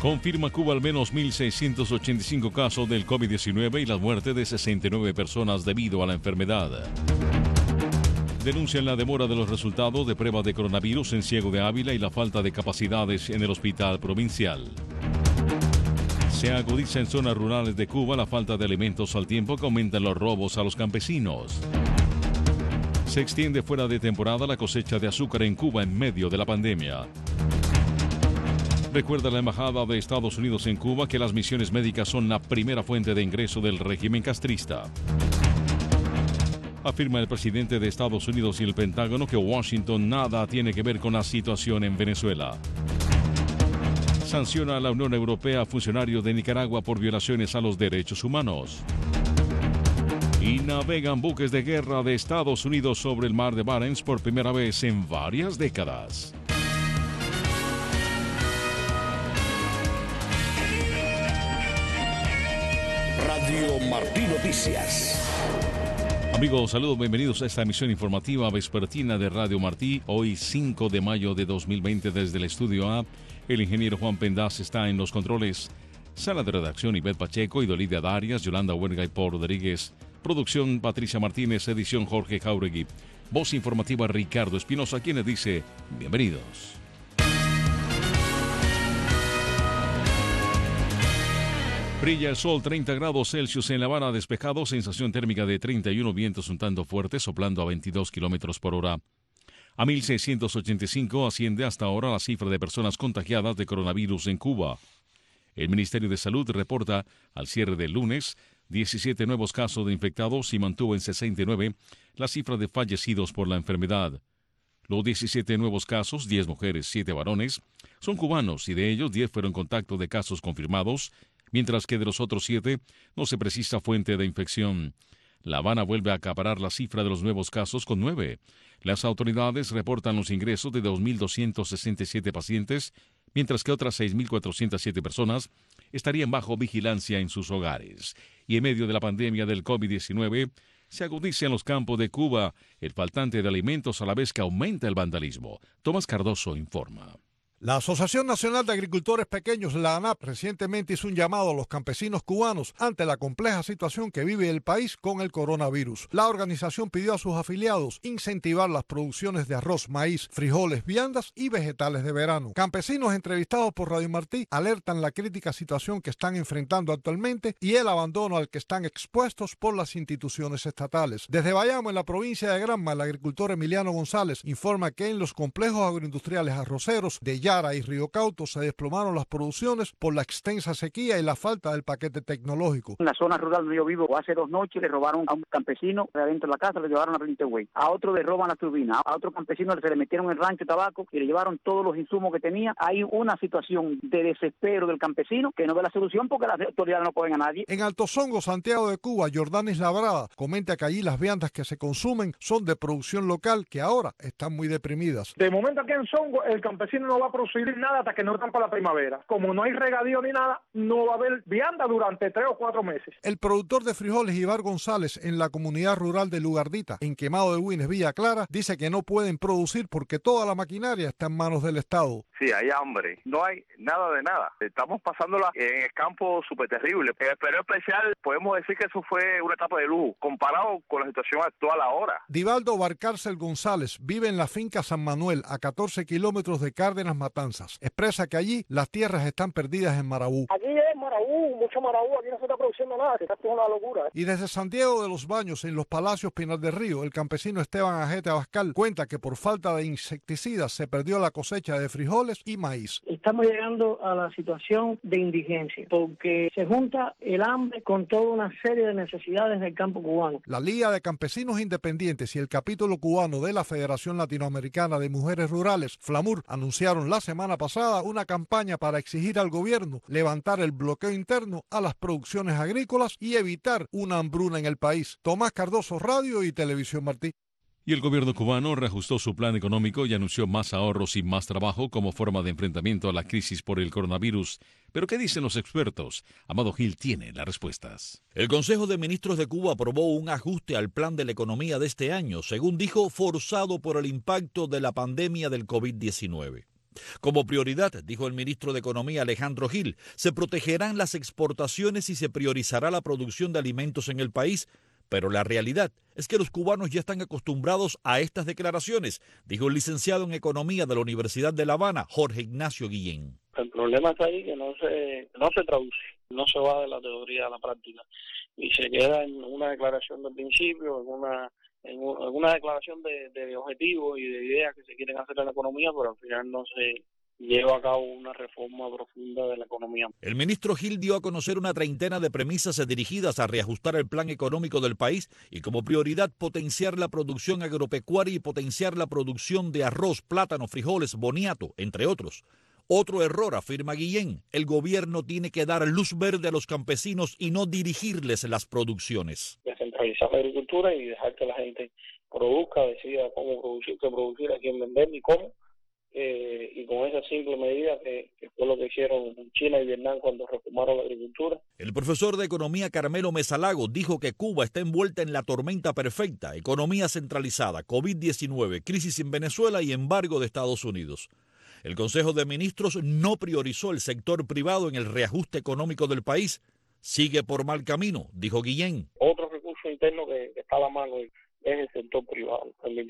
Confirma Cuba al menos 1.685 casos del COVID-19 y la muerte de 69 personas debido a la enfermedad. Denuncian la demora de los resultados de pruebas de coronavirus en Ciego de Ávila y la falta de capacidades en el hospital provincial. Se agudiza en zonas rurales de Cuba la falta de alimentos al tiempo que aumentan los robos a los campesinos. Se extiende fuera de temporada la cosecha de azúcar en Cuba en medio de la pandemia. Recuerda la Embajada de Estados Unidos en Cuba que las misiones médicas son la primera fuente de ingreso del régimen castrista. Afirma el presidente de Estados Unidos y el Pentágono que Washington nada tiene que ver con la situación en Venezuela. Sanciona a la Unión Europea a funcionarios de Nicaragua por violaciones a los derechos humanos. Y navegan buques de guerra de Estados Unidos sobre el mar de Barents por primera vez en varias décadas. Radio Martí Noticias. Amigos, saludos, bienvenidos a esta emisión informativa vespertina de Radio Martí. Hoy 5 de mayo de 2020 desde el Estudio A. El ingeniero Juan Pendaz está en los controles. Sala de redacción Ivette Pacheco y Dolidia Darias, Yolanda Huerga y Paul Rodríguez. Producción Patricia Martínez, edición Jorge Jauregui. Voz informativa Ricardo Espinosa, quien les dice bienvenidos. Brilla el sol, 30 grados Celsius en La Habana, despejado, sensación térmica de 31, vientos un tanto fuertes, soplando a 22 kilómetros por hora. A 1.685 asciende hasta ahora la cifra de personas contagiadas de coronavirus en Cuba. El Ministerio de Salud reporta, al cierre del lunes, 17 nuevos casos de infectados y mantuvo en 69 la cifra de fallecidos por la enfermedad. Los 17 nuevos casos, 10 mujeres, 7 varones, son cubanos y de ellos 10 fueron contacto de casos confirmados, mientras que de los otros 7 no se precisa fuente de infección. La Habana vuelve a acaparar la cifra de los nuevos casos con 9. Las autoridades reportan los ingresos de 2.267 pacientes, mientras que otras 6.407 personas estarían bajo vigilancia en sus hogares. Y en medio de la pandemia del COVID-19, se agudiza en los campos de Cuba el faltante de alimentos a la vez que aumenta el vandalismo. Tomás Cardoso informa. La Asociación Nacional de Agricultores Pequeños, la ANAP, recientemente hizo un llamado a los campesinos cubanos ante la compleja situación que vive el país con el coronavirus. La organización pidió a sus afiliados incentivar las producciones de arroz, maíz, frijoles, viandas y vegetales de verano. Campesinos entrevistados por Radio Martí alertan la crítica situación que están enfrentando actualmente y el abandono al que están expuestos por las instituciones estatales. Desde Bayamo, en la provincia de Granma, el agricultor Emiliano González informa que en los complejos agroindustriales arroceros de Yara y Río Cauto se desplomaron las producciones por la extensa sequía y la falta del paquete tecnológico. En la zona rural donde yo vivo, hace 2 noches le robaron a un campesino de adentro de la casa, le llevaron a Rinteway. A otro le roban la turbina, a otro campesino se le metieron el rancho tabaco y le llevaron todos los insumos que tenía. Hay una situación de desespero del campesino que no ve la solución porque las autoridades no cogen a nadie. En Alto Songo, Santiago de Cuba, Jordanis Labrada comenta que allí las viandas que se consumen son de producción local que ahora están muy deprimidas. De momento aquí en Songo el campesino no va a producir nada hasta que no están para la primavera. Como no hay regadío ni nada, no va a haber vianda durante 3 o 4 meses. El productor de frijoles Ibar González en la comunidad rural de Lugardita, en Quemado de Güines, Villa Clara, dice que no pueden producir porque toda la maquinaria está en manos del Estado. Sí, hay hambre, no hay nada de nada. Estamos pasándola en el campo súper terrible. En el periodo especial podemos decir que eso fue una etapa de lujo, comparado con la situación actual ahora. Divaldo Barcárcel González vive en la finca San Manuel, a 14 kilómetros de Cárdenas Matanzas. Expresa que allí las tierras están perdidas en Marabú. Aquí es Marabú, mucho Marabú, aquí no se está produciendo nada, esto es una locura. Y desde Santiago de los Baños, en los Palacios Pinar del Río, el campesino Esteban Ajete Abascal cuenta que por falta de insecticidas se perdió la cosecha de frijoles y maíz. Estamos llegando a la situación de indigencia, porque se junta el hambre con toda una serie de necesidades del campo cubano. La Liga de Campesinos Independientes y el capítulo cubano de la Federación Latinoamericana de Mujeres Rurales, FLAMUR, anunciaron la semana pasada una campaña para exigir al gobierno levantar el bloqueo interno a las producciones agrícolas y evitar una hambruna en el país. Tomás Cardoso, Radio y Televisión Martí. Y el gobierno cubano reajustó su plan económico y anunció más ahorros y más trabajo como forma de enfrentamiento a la crisis por el coronavirus. ¿Pero qué dicen los expertos? Amado Gil tiene las respuestas. El Consejo de Ministros de Cuba aprobó un ajuste al plan de la economía de este año, según dijo, forzado por el impacto de la pandemia del COVID-19. Como prioridad, dijo el ministro de Economía Alejandro Gil, se protegerán las exportaciones y se priorizará la producción de alimentos en el país. Pero la realidad es que los cubanos ya están acostumbrados a estas declaraciones, dijo el licenciado en Economía de la Universidad de La Habana, Jorge Ignacio Guillén. El problema está ahí que no se traduce, no se va de la teoría a la práctica y se queda en una declaración de principio, en una declaración de objetivos y de ideas que se quieren hacer en la economía, pero al final no se lleva a cabo una reforma profunda de la economía. El ministro Gil dio a conocer una treintena de premisas dirigidas a reajustar el plan económico del país y como prioridad potenciar la producción agropecuaria y potenciar la producción de arroz, plátano, frijoles, boniato, entre otros. Otro error, afirma Guillén, el gobierno tiene que dar luz verde a los campesinos y no dirigirles las producciones. Descentralizar la agricultura y dejar que la gente produzca, decida cómo producir, qué producir, a quién vender y cómo. Y con esa simple medida que fue lo que hicieron China y Vietnam cuando reformaron la agricultura. El profesor de Economía Carmelo Mesalago dijo que Cuba está envuelta en la tormenta perfecta, economía centralizada, COVID-19, crisis en Venezuela y embargo de Estados Unidos. El Consejo de Ministros no priorizó el sector privado en el reajuste económico del país. Sigue por mal camino, dijo Guillén. Otro recurso interno que está a la mano es el sector privado,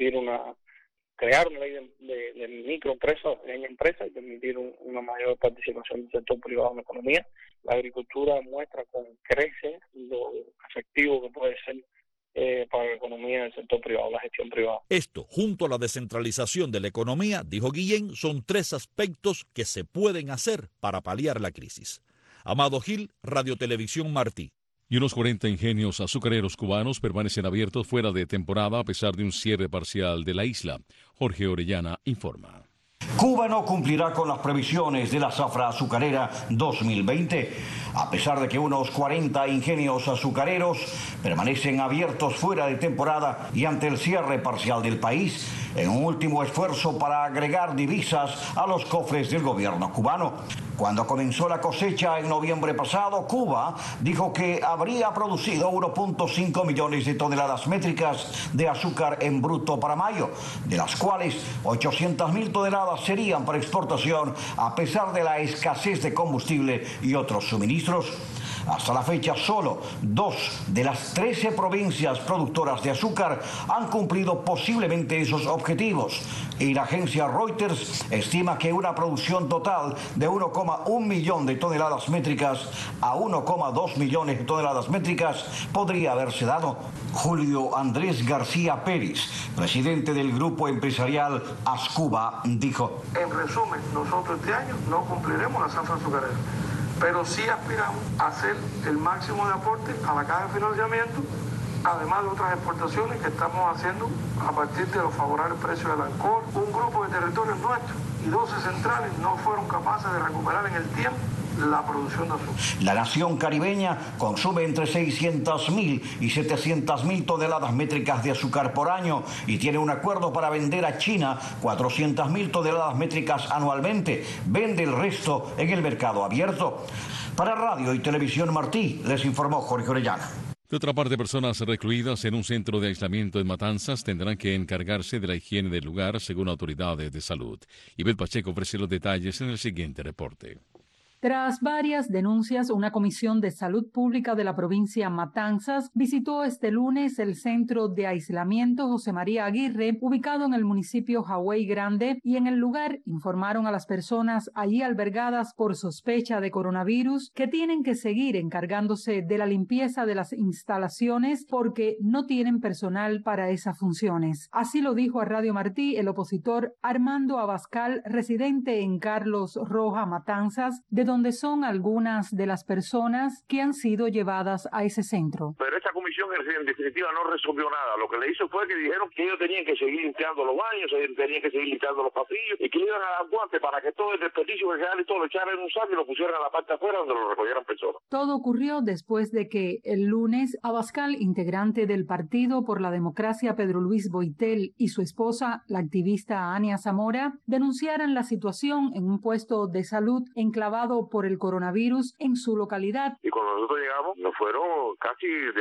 crear una ley de microempresas, pequeñas empresas y permitir una mayor participación del sector privado en la economía. La agricultura muestra con creces lo efectivo que puede ser para la economía del sector privado, la gestión privada. Esto, junto a la descentralización de la economía, dijo Guillén, son tres aspectos que se pueden hacer para paliar la crisis. Amado Gil, Radio Televisión Martí. Y unos 40 ingenios azucareros cubanos permanecen abiertos fuera de temporada a pesar de un cierre parcial de la isla. Jorge Orellana informa. Cuba no cumplirá con las previsiones de la zafra azucarera 2020, a pesar de que unos 40 ingenios azucareros permanecen abiertos fuera de temporada y ante el cierre parcial del país, en un último esfuerzo para agregar divisas a los cofres del gobierno cubano. Cuando comenzó la cosecha en noviembre pasado, Cuba dijo que habría producido 1.5 millones de toneladas métricas de azúcar en bruto para mayo, de las cuales 800.000 toneladas serían para exportación a pesar de la escasez de combustible y otros suministros. Hasta la fecha, solo 2 de las 13 provincias productoras de azúcar han cumplido posiblemente esos objetivos. Y la agencia Reuters estima que una producción total de 1,1 millón de toneladas métricas a 1,2 millones de toneladas métricas podría haberse dado. Julio Andrés García Pérez, presidente del grupo empresarial Ascuba, dijo: en resumen, nosotros este año no cumpliremos la zafra azucarera, pero sí aspiramos a hacer el máximo de aporte a la caja de financiamiento, además de otras exportaciones que estamos haciendo a partir de los favorables precios del alcohol. Un grupo de territorios nuestros y 12 centrales no fueron capaces de recuperar en el tiempo la producción de azúcar. La nación caribeña consume entre 600.000 y 700.000 toneladas métricas de azúcar por año y tiene un acuerdo para vender a China 400.000 toneladas métricas anualmente. Vende el resto en el mercado abierto. Para Radio y Televisión Martí, les informó Jorge Orellana. De otra parte, personas recluidas en un centro de aislamiento en Matanzas tendrán que encargarse de la higiene del lugar, según autoridades de salud. Ivette Pacheco ofrece los detalles en el siguiente reporte. Tras varias denuncias, una comisión de salud pública de la provincia Matanzas visitó este lunes el centro de aislamiento José María Aguirre, ubicado en el municipio Hawái Grande, y en el lugar informaron a las personas allí albergadas por sospecha de coronavirus que tienen que seguir encargándose de la limpieza de las instalaciones porque no tienen personal para esas funciones. Así lo dijo a Radio Martí el opositor Armando Abascal, residente en Carlos Roja, Matanzas, de donde son algunas de las personas que han sido llevadas a ese centro. Pero esta comisión en definitiva no resolvió nada. Lo que le hizo fue que dijeron que ellos tenían que seguir limpiando los baños, tenían que seguir limpiando los pasillos y que iban a dar guantes para que todo el desperdicio que quedara y todo lo echaran en un saco y lo pusieran a la parte afuera donde lo recogieran personas. Todo ocurrió después de que el lunes Abascal, integrante del Partido por la Democracia Pedro Luis Boitel, y su esposa, la activista Ania Zamora, denunciaran la situación en un puesto de salud enclavado por el coronavirus en su localidad. Y cuando nosotros llegamos, nos fueron casi de forma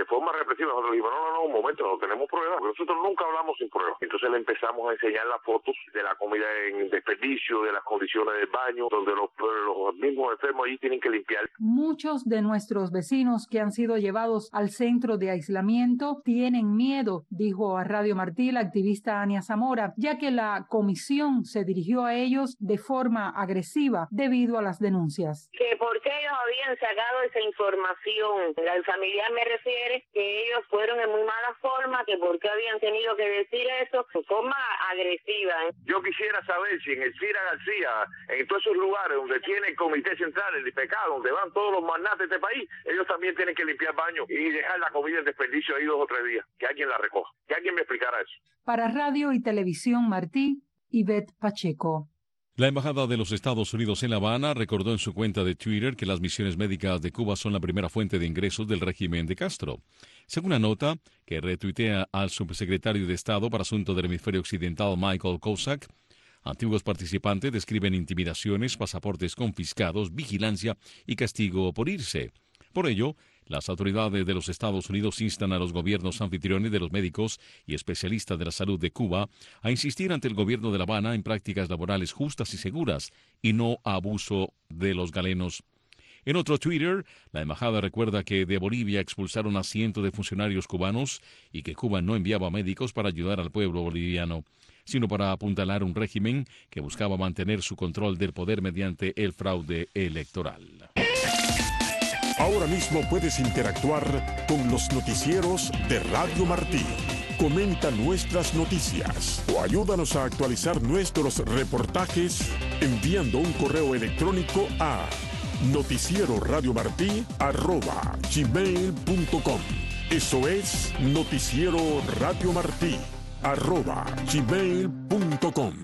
represiva. Nosotros dijimos, no, un momento, no tenemos pruebas, porque nosotros nunca hablamos sin pruebas. Entonces le empezamos a enseñar las fotos de la comida en desperdicio, de las condiciones del baño, donde los mismos enfermos ahí tienen que limpiar. Muchos de nuestros vecinos que han sido llevados al centro de aislamiento tienen miedo, dijo a Radio Martí la activista Ania Zamora, ya que la comisión se dirigió a ellos de forma agresiva debido a las denuncias. Que porque ellos habían sacado esa información, el familiar me refiere que ellos fueron en muy mala forma, que porque habían tenido que decir eso de forma agresiva. Yo quisiera saber si en el Cira García, en todos esos lugares donde tiene el Comité Central, el IPECA, donde van todos los magnates de este país, ellos también tienen que limpiar baños y dejar la comida en desperdicio ahí 2 o 3 días. Que alguien la recoja, que alguien me explicara eso. Para Radio y Televisión Martí, Ivette Pacheco. La Embajada de los Estados Unidos en La Habana recordó en su cuenta de Twitter que las misiones médicas de Cuba son la primera fuente de ingresos del régimen de Castro. Según una nota que retuitea al subsecretario de Estado para Asuntos del Hemisferio Occidental Michael Kozak, antiguos participantes describen intimidaciones, pasaportes confiscados, vigilancia y castigo por irse. Por ello, las autoridades de los Estados Unidos instan a los gobiernos anfitriones de los médicos y especialistas de la salud de Cuba a insistir ante el gobierno de La Habana en prácticas laborales justas y seguras y no a abuso de los galenos. En otro Twitter, la embajada recuerda que de Bolivia expulsaron a cientos de funcionarios cubanos y que Cuba no enviaba médicos para ayudar al pueblo boliviano, sino para apuntalar un régimen que buscaba mantener su control del poder mediante el fraude electoral. Ahora mismo puedes interactuar con los noticieros de Radio Martí. Comenta nuestras noticias o ayúdanos a actualizar nuestros reportajes enviando un correo electrónico a noticieroradiomartí@gmail.com. Eso es noticieroradiomartí@gmail.com.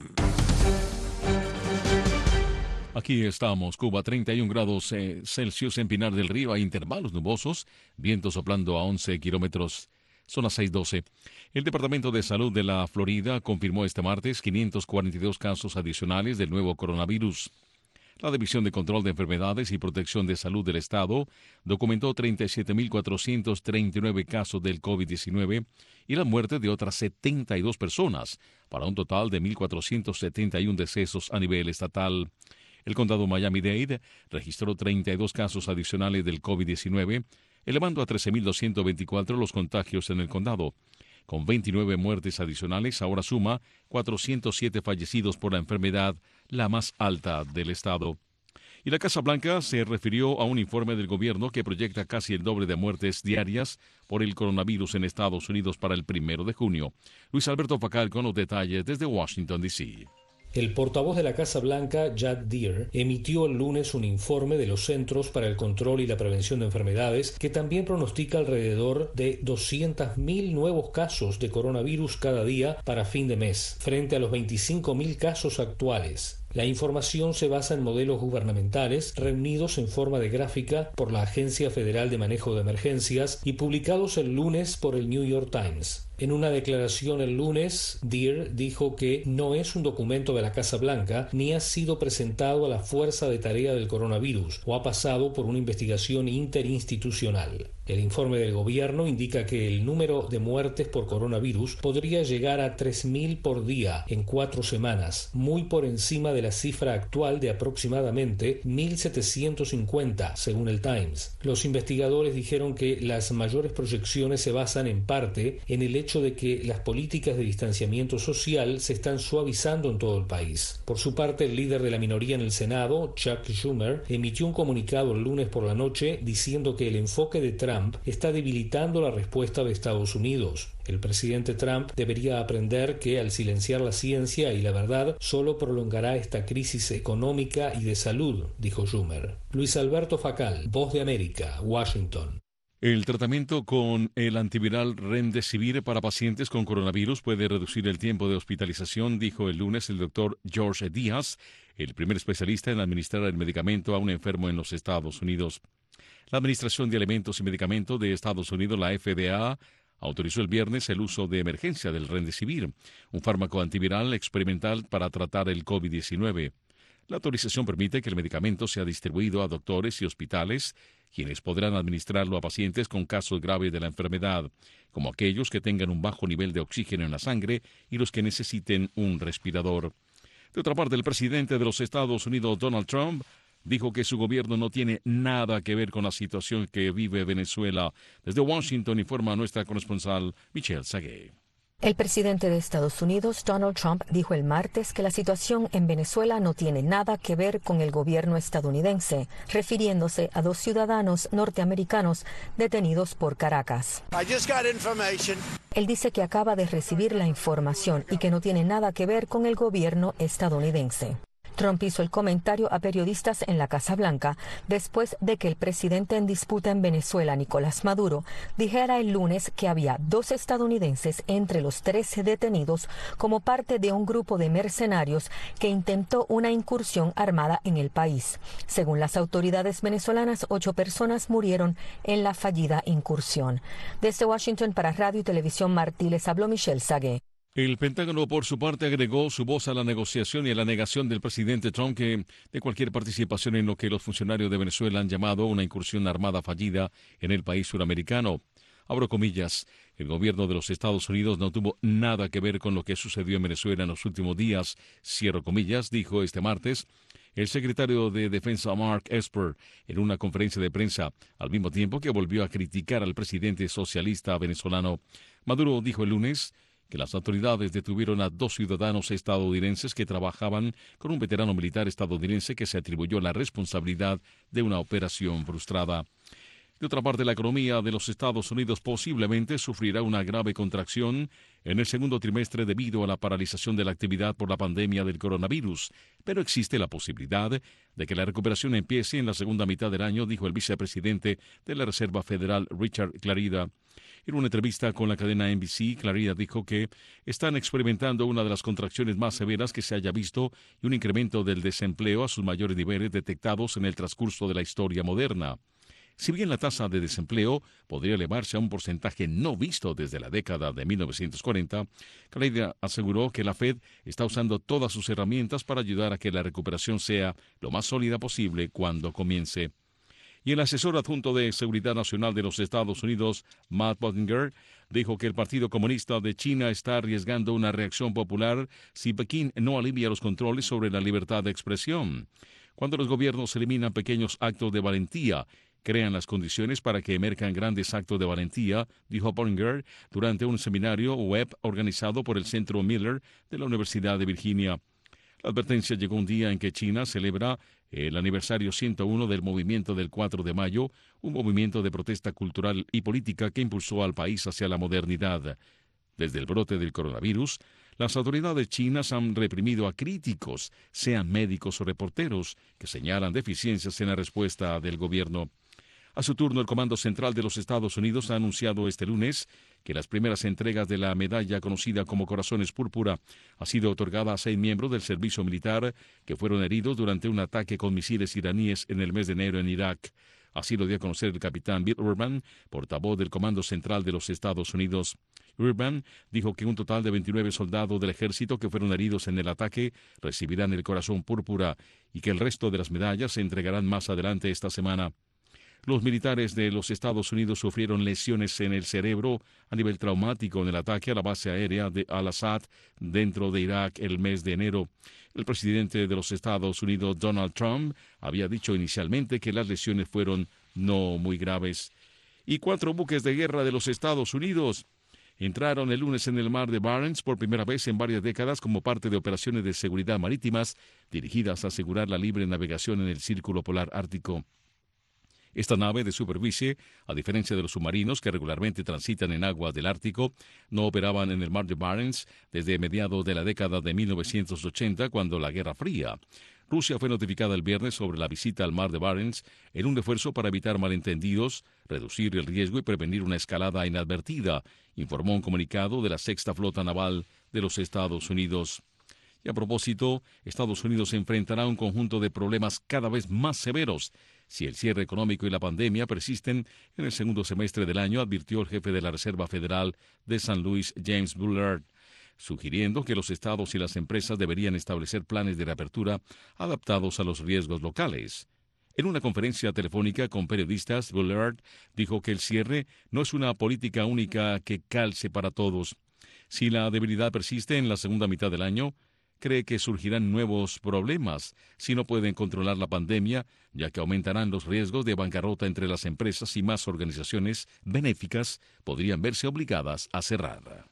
Aquí estamos, Cuba, 31 grados Celsius en Pinar del Río, hay intervalos nubosos, viento soplando a 11 kilómetros, son las 6:12. El Departamento de Salud de la Florida confirmó este martes 542 casos adicionales del nuevo coronavirus. La División de Control de Enfermedades y Protección de Salud del Estado documentó 37.439 casos del COVID-19 y la muerte de otras 72 personas, para un total de 1.471 decesos a nivel estatal. El condado Miami-Dade registró 32 casos adicionales del COVID-19, elevando a 13.224 los contagios en el condado. Con 29 muertes adicionales, ahora suma 407 fallecidos por la enfermedad, la más alta del estado. Y la Casa Blanca se refirió a un informe del gobierno que proyecta casi el doble de muertes diarias por el coronavirus en Estados Unidos para el 1 de junio. Luis Alberto Facal con los detalles desde Washington, D.C. El portavoz de la Casa Blanca, Jack Deere, emitió el lunes un informe de los Centros para el Control y la Prevención de Enfermedades que también pronostica alrededor de 200.000 nuevos casos de coronavirus cada día para fin de mes, frente a los 25.000 casos actuales. La información se basa en modelos gubernamentales reunidos en forma de gráfica por la Agencia Federal de Manejo de Emergencias y publicados el lunes por el New York Times. En una declaración el lunes, Deere dijo que no es un documento de la Casa Blanca ni ha sido presentado a la Fuerza de Tarea del Coronavirus o ha pasado por una investigación interinstitucional. El informe del gobierno indica que el número de muertes por coronavirus podría llegar a 3.000 por día en 4 semanas, muy por encima de la cifra actual de aproximadamente 1.750, según el Times. Los investigadores dijeron que las mayores proyecciones se basan en parte en el hecho de que las políticas de distanciamiento social se están suavizando en todo el país. Por su parte, el líder de la minoría en el Senado, Chuck Schumer, emitió un comunicado el lunes por la noche diciendo que el enfoque de Trump está debilitando la respuesta de Estados Unidos. El presidente Trump debería aprender que al silenciar la ciencia y la verdad solo prolongará esta crisis económica y de salud, dijo Schumer. Luis Alberto Facal, Voz de América, Washington. El tratamiento con el antiviral Remdesivir para pacientes con coronavirus puede reducir el tiempo de hospitalización, dijo el lunes el doctor George Díaz, el primer especialista en administrar el medicamento a un enfermo en los Estados Unidos. La Administración de Alimentos y Medicamentos de Estados Unidos, la FDA, autorizó el viernes el uso de emergencia del Remdesivir, un fármaco antiviral experimental para tratar el COVID-19. La autorización permite que el medicamento sea distribuido a doctores y hospitales quienes podrán administrarlo a pacientes con casos graves de la enfermedad, como aquellos que tengan un bajo nivel de oxígeno en la sangre y los que necesiten un respirador. De otra parte, el presidente de los Estados Unidos, Donald Trump, dijo que su gobierno no tiene nada que ver con la situación que vive Venezuela. Desde Washington informa nuestra corresponsal Michelle Sagué. El presidente de Estados Unidos, Donald Trump, dijo el martes que la situación en Venezuela no tiene nada que ver con el gobierno estadounidense, refiriéndose a 2 ciudadanos norteamericanos detenidos por Caracas. Él dice que acaba de recibir la información y que no tiene nada que ver con el gobierno estadounidense. Trump hizo el comentario a periodistas en la Casa Blanca después de que el presidente en disputa en Venezuela, Nicolás Maduro, dijera el lunes que había 2 estadounidenses entre los 13 detenidos como parte de un grupo de mercenarios que intentó una incursión armada en el país. Según las autoridades venezolanas, 8 personas murieron en la fallida incursión. Desde Washington para Radio y Televisión Martí les habló Michelle Sagué. El Pentágono, por su parte, agregó su voz a la negociación y a la negación del presidente Trump de cualquier participación en lo que los funcionarios de Venezuela han llamado una incursión armada fallida en el país suramericano. Abro comillas, el gobierno de los Estados Unidos no tuvo nada que ver con lo que sucedió en Venezuela en los últimos días, cierro comillas, dijo este martes el secretario de Defensa Mark Esper en una conferencia de prensa, al mismo tiempo que volvió a criticar al presidente socialista venezolano. Maduro dijo el lunes que las autoridades detuvieron a 2 ciudadanos estadounidenses que trabajaban con un veterano militar estadounidense que se atribuyó la responsabilidad de una operación frustrada. De otra parte, la economía de los Estados Unidos posiblemente sufrirá una grave contracción en el segundo trimestre debido a la paralización de la actividad por la pandemia del coronavirus, pero existe la posibilidad de que la recuperación empiece en la segunda mitad del año, dijo el vicepresidente de la Reserva Federal, Richard Clarida. En una entrevista con la cadena NBC, Clarida dijo que están experimentando una de las contracciones más severas que se haya visto y un incremento del desempleo a sus mayores niveles detectados en el transcurso de la historia moderna. Si bien la tasa de desempleo podría elevarse a un porcentaje no visto desde la década de 1940, Clarida aseguró que la Fed está usando todas sus herramientas para ayudar a que la recuperación sea lo más sólida posible cuando comience. Y el asesor adjunto de Seguridad Nacional de los Estados Unidos, Matt Pottinger, dijo que el Partido Comunista de China está arriesgando una reacción popular si Pekín no alivia los controles sobre la libertad de expresión. Cuando los gobiernos eliminan pequeños actos de valentía, crean las condiciones para que emerjan grandes actos de valentía, dijo Pottinger durante un seminario web organizado por el Centro Miller de la Universidad de Virginia. La advertencia llegó un día en que China celebra el aniversario 101 del movimiento del 4 de mayo, un movimiento de protesta cultural y política que impulsó al país hacia la modernidad. Desde el brote del coronavirus, las autoridades chinas han reprimido a críticos, sean médicos o reporteros, que señalan deficiencias en la respuesta del gobierno. A su turno, el Comando Central de los Estados Unidos ha anunciado este lunes que las primeras entregas de la medalla conocida como Corazones Púrpura ha sido otorgada a 6 miembros del servicio militar que fueron heridos durante un ataque con misiles iraníes en el mes de enero en Irak. Así lo dio a conocer el capitán Bill Urban, portavoz del Comando Central de los Estados Unidos. Urban dijo que un total de 29 soldados del ejército que fueron heridos en el ataque recibirán el Corazón Púrpura y que el resto de las medallas se entregarán más adelante esta semana. Los militares de los Estados Unidos sufrieron lesiones en el cerebro a nivel traumático en el ataque a la base aérea de Al-Assad dentro de Irak el mes de enero. El presidente de los Estados Unidos, Donald Trump, había dicho inicialmente que las lesiones fueron no muy graves. Y 4 buques de guerra de los Estados Unidos entraron el lunes en el mar de Barents por primera vez en varias décadas como parte de operaciones de seguridad marítimas dirigidas a asegurar la libre navegación en el Círculo Polar Ártico. Esta nave de superficie, a diferencia de los submarinos que regularmente transitan en aguas del Ártico, no operaban en el mar de Barents desde mediados de la década de 1980, cuando la Guerra Fría. Rusia fue notificada el viernes sobre la visita al mar de Barents en un esfuerzo para evitar malentendidos, reducir el riesgo y prevenir una escalada inadvertida, informó un comunicado de la Sexta Flota Naval de los Estados Unidos. Y a propósito, Estados Unidos se enfrentará a un conjunto de problemas cada vez más severos si el cierre económico y la pandemia persisten en el segundo semestre del año, advirtió el jefe de la Reserva Federal de San Luis, James Bullard, sugiriendo que los estados y las empresas deberían establecer planes de reapertura adaptados a los riesgos locales. En una conferencia telefónica con periodistas, Bullard dijo que el cierre no es una política única que calce para todos. Si la debilidad persiste en la segunda mitad del año, cree que surgirán nuevos problemas si no pueden controlar la pandemia, ya que aumentarán los riesgos de bancarrota entre las empresas y más organizaciones benéficas podrían verse obligadas a cerrar.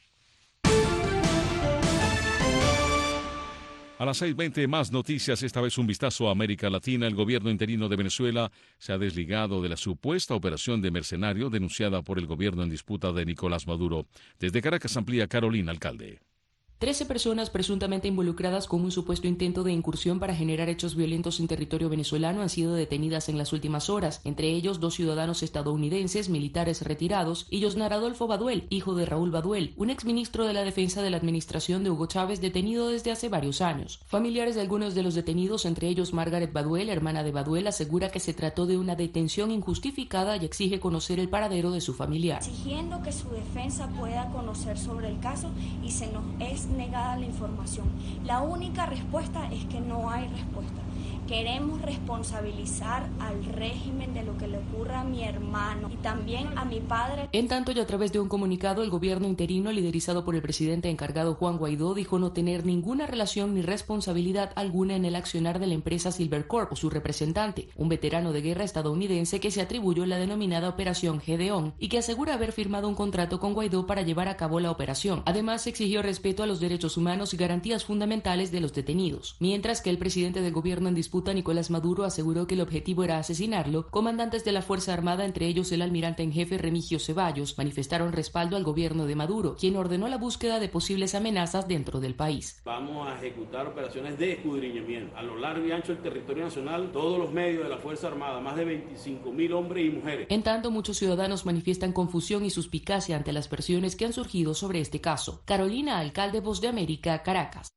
A las 6:20 más noticias, esta vez un vistazo a América Latina. El gobierno interino de Venezuela se ha desligado de la supuesta operación de mercenario denunciada por el gobierno en disputa de Nicolás Maduro. Desde Caracas amplía Carolina Alcalde. 13 personas presuntamente involucradas con un supuesto intento de incursión para generar hechos violentos en territorio venezolano han sido detenidas en las últimas horas, entre ellos 2 ciudadanos estadounidenses, militares retirados, y Yosnar Adolfo Baduel, hijo de Raúl Baduel, un exministro de la Defensa de la administración de Hugo Chávez detenido desde hace varios años. Familiares de algunos de los detenidos, entre ellos Margaret Baduel, hermana de Baduel, asegura que se trató de una detención injustificada y exige conocer el paradero de su familiar. Exigiendo que su defensa pueda conocer sobre el caso y se nos es negada la información. La única respuesta es que no hay respuesta. Queremos responsabilizar al régimen de lo que le ocurra a mi hermano y también a mi padre. En tanto, y a través de un comunicado, el gobierno interino liderizado por el presidente encargado Juan Guaidó dijo no tener ninguna relación ni responsabilidad alguna en el accionar de la empresa Silvercorp o su representante, un veterano de guerra estadounidense que se atribuyó la denominada Operación Gedeón y que asegura haber firmado un contrato con Guaidó para llevar a cabo la operación. Además, exigió respeto a los derechos humanos y garantías fundamentales de los detenidos. Mientras que el presidente del gobierno en disputa, Nicolás Maduro, aseguró que el objetivo era asesinarlo, comandantes de la Fuerza Armada, entre ellos el almirante en jefe Remigio Ceballos, manifestaron respaldo al gobierno de Maduro, quien ordenó la búsqueda de posibles amenazas dentro del país. Vamos a ejecutar operaciones de escudriñamiento a lo largo y ancho del territorio nacional, todos los medios de la Fuerza Armada, más de 25.000 hombres y mujeres. En tanto, muchos ciudadanos manifiestan confusión y suspicacia ante las versiones que han surgido sobre este caso. Carolina Alcalde, Voz de América, Caracas.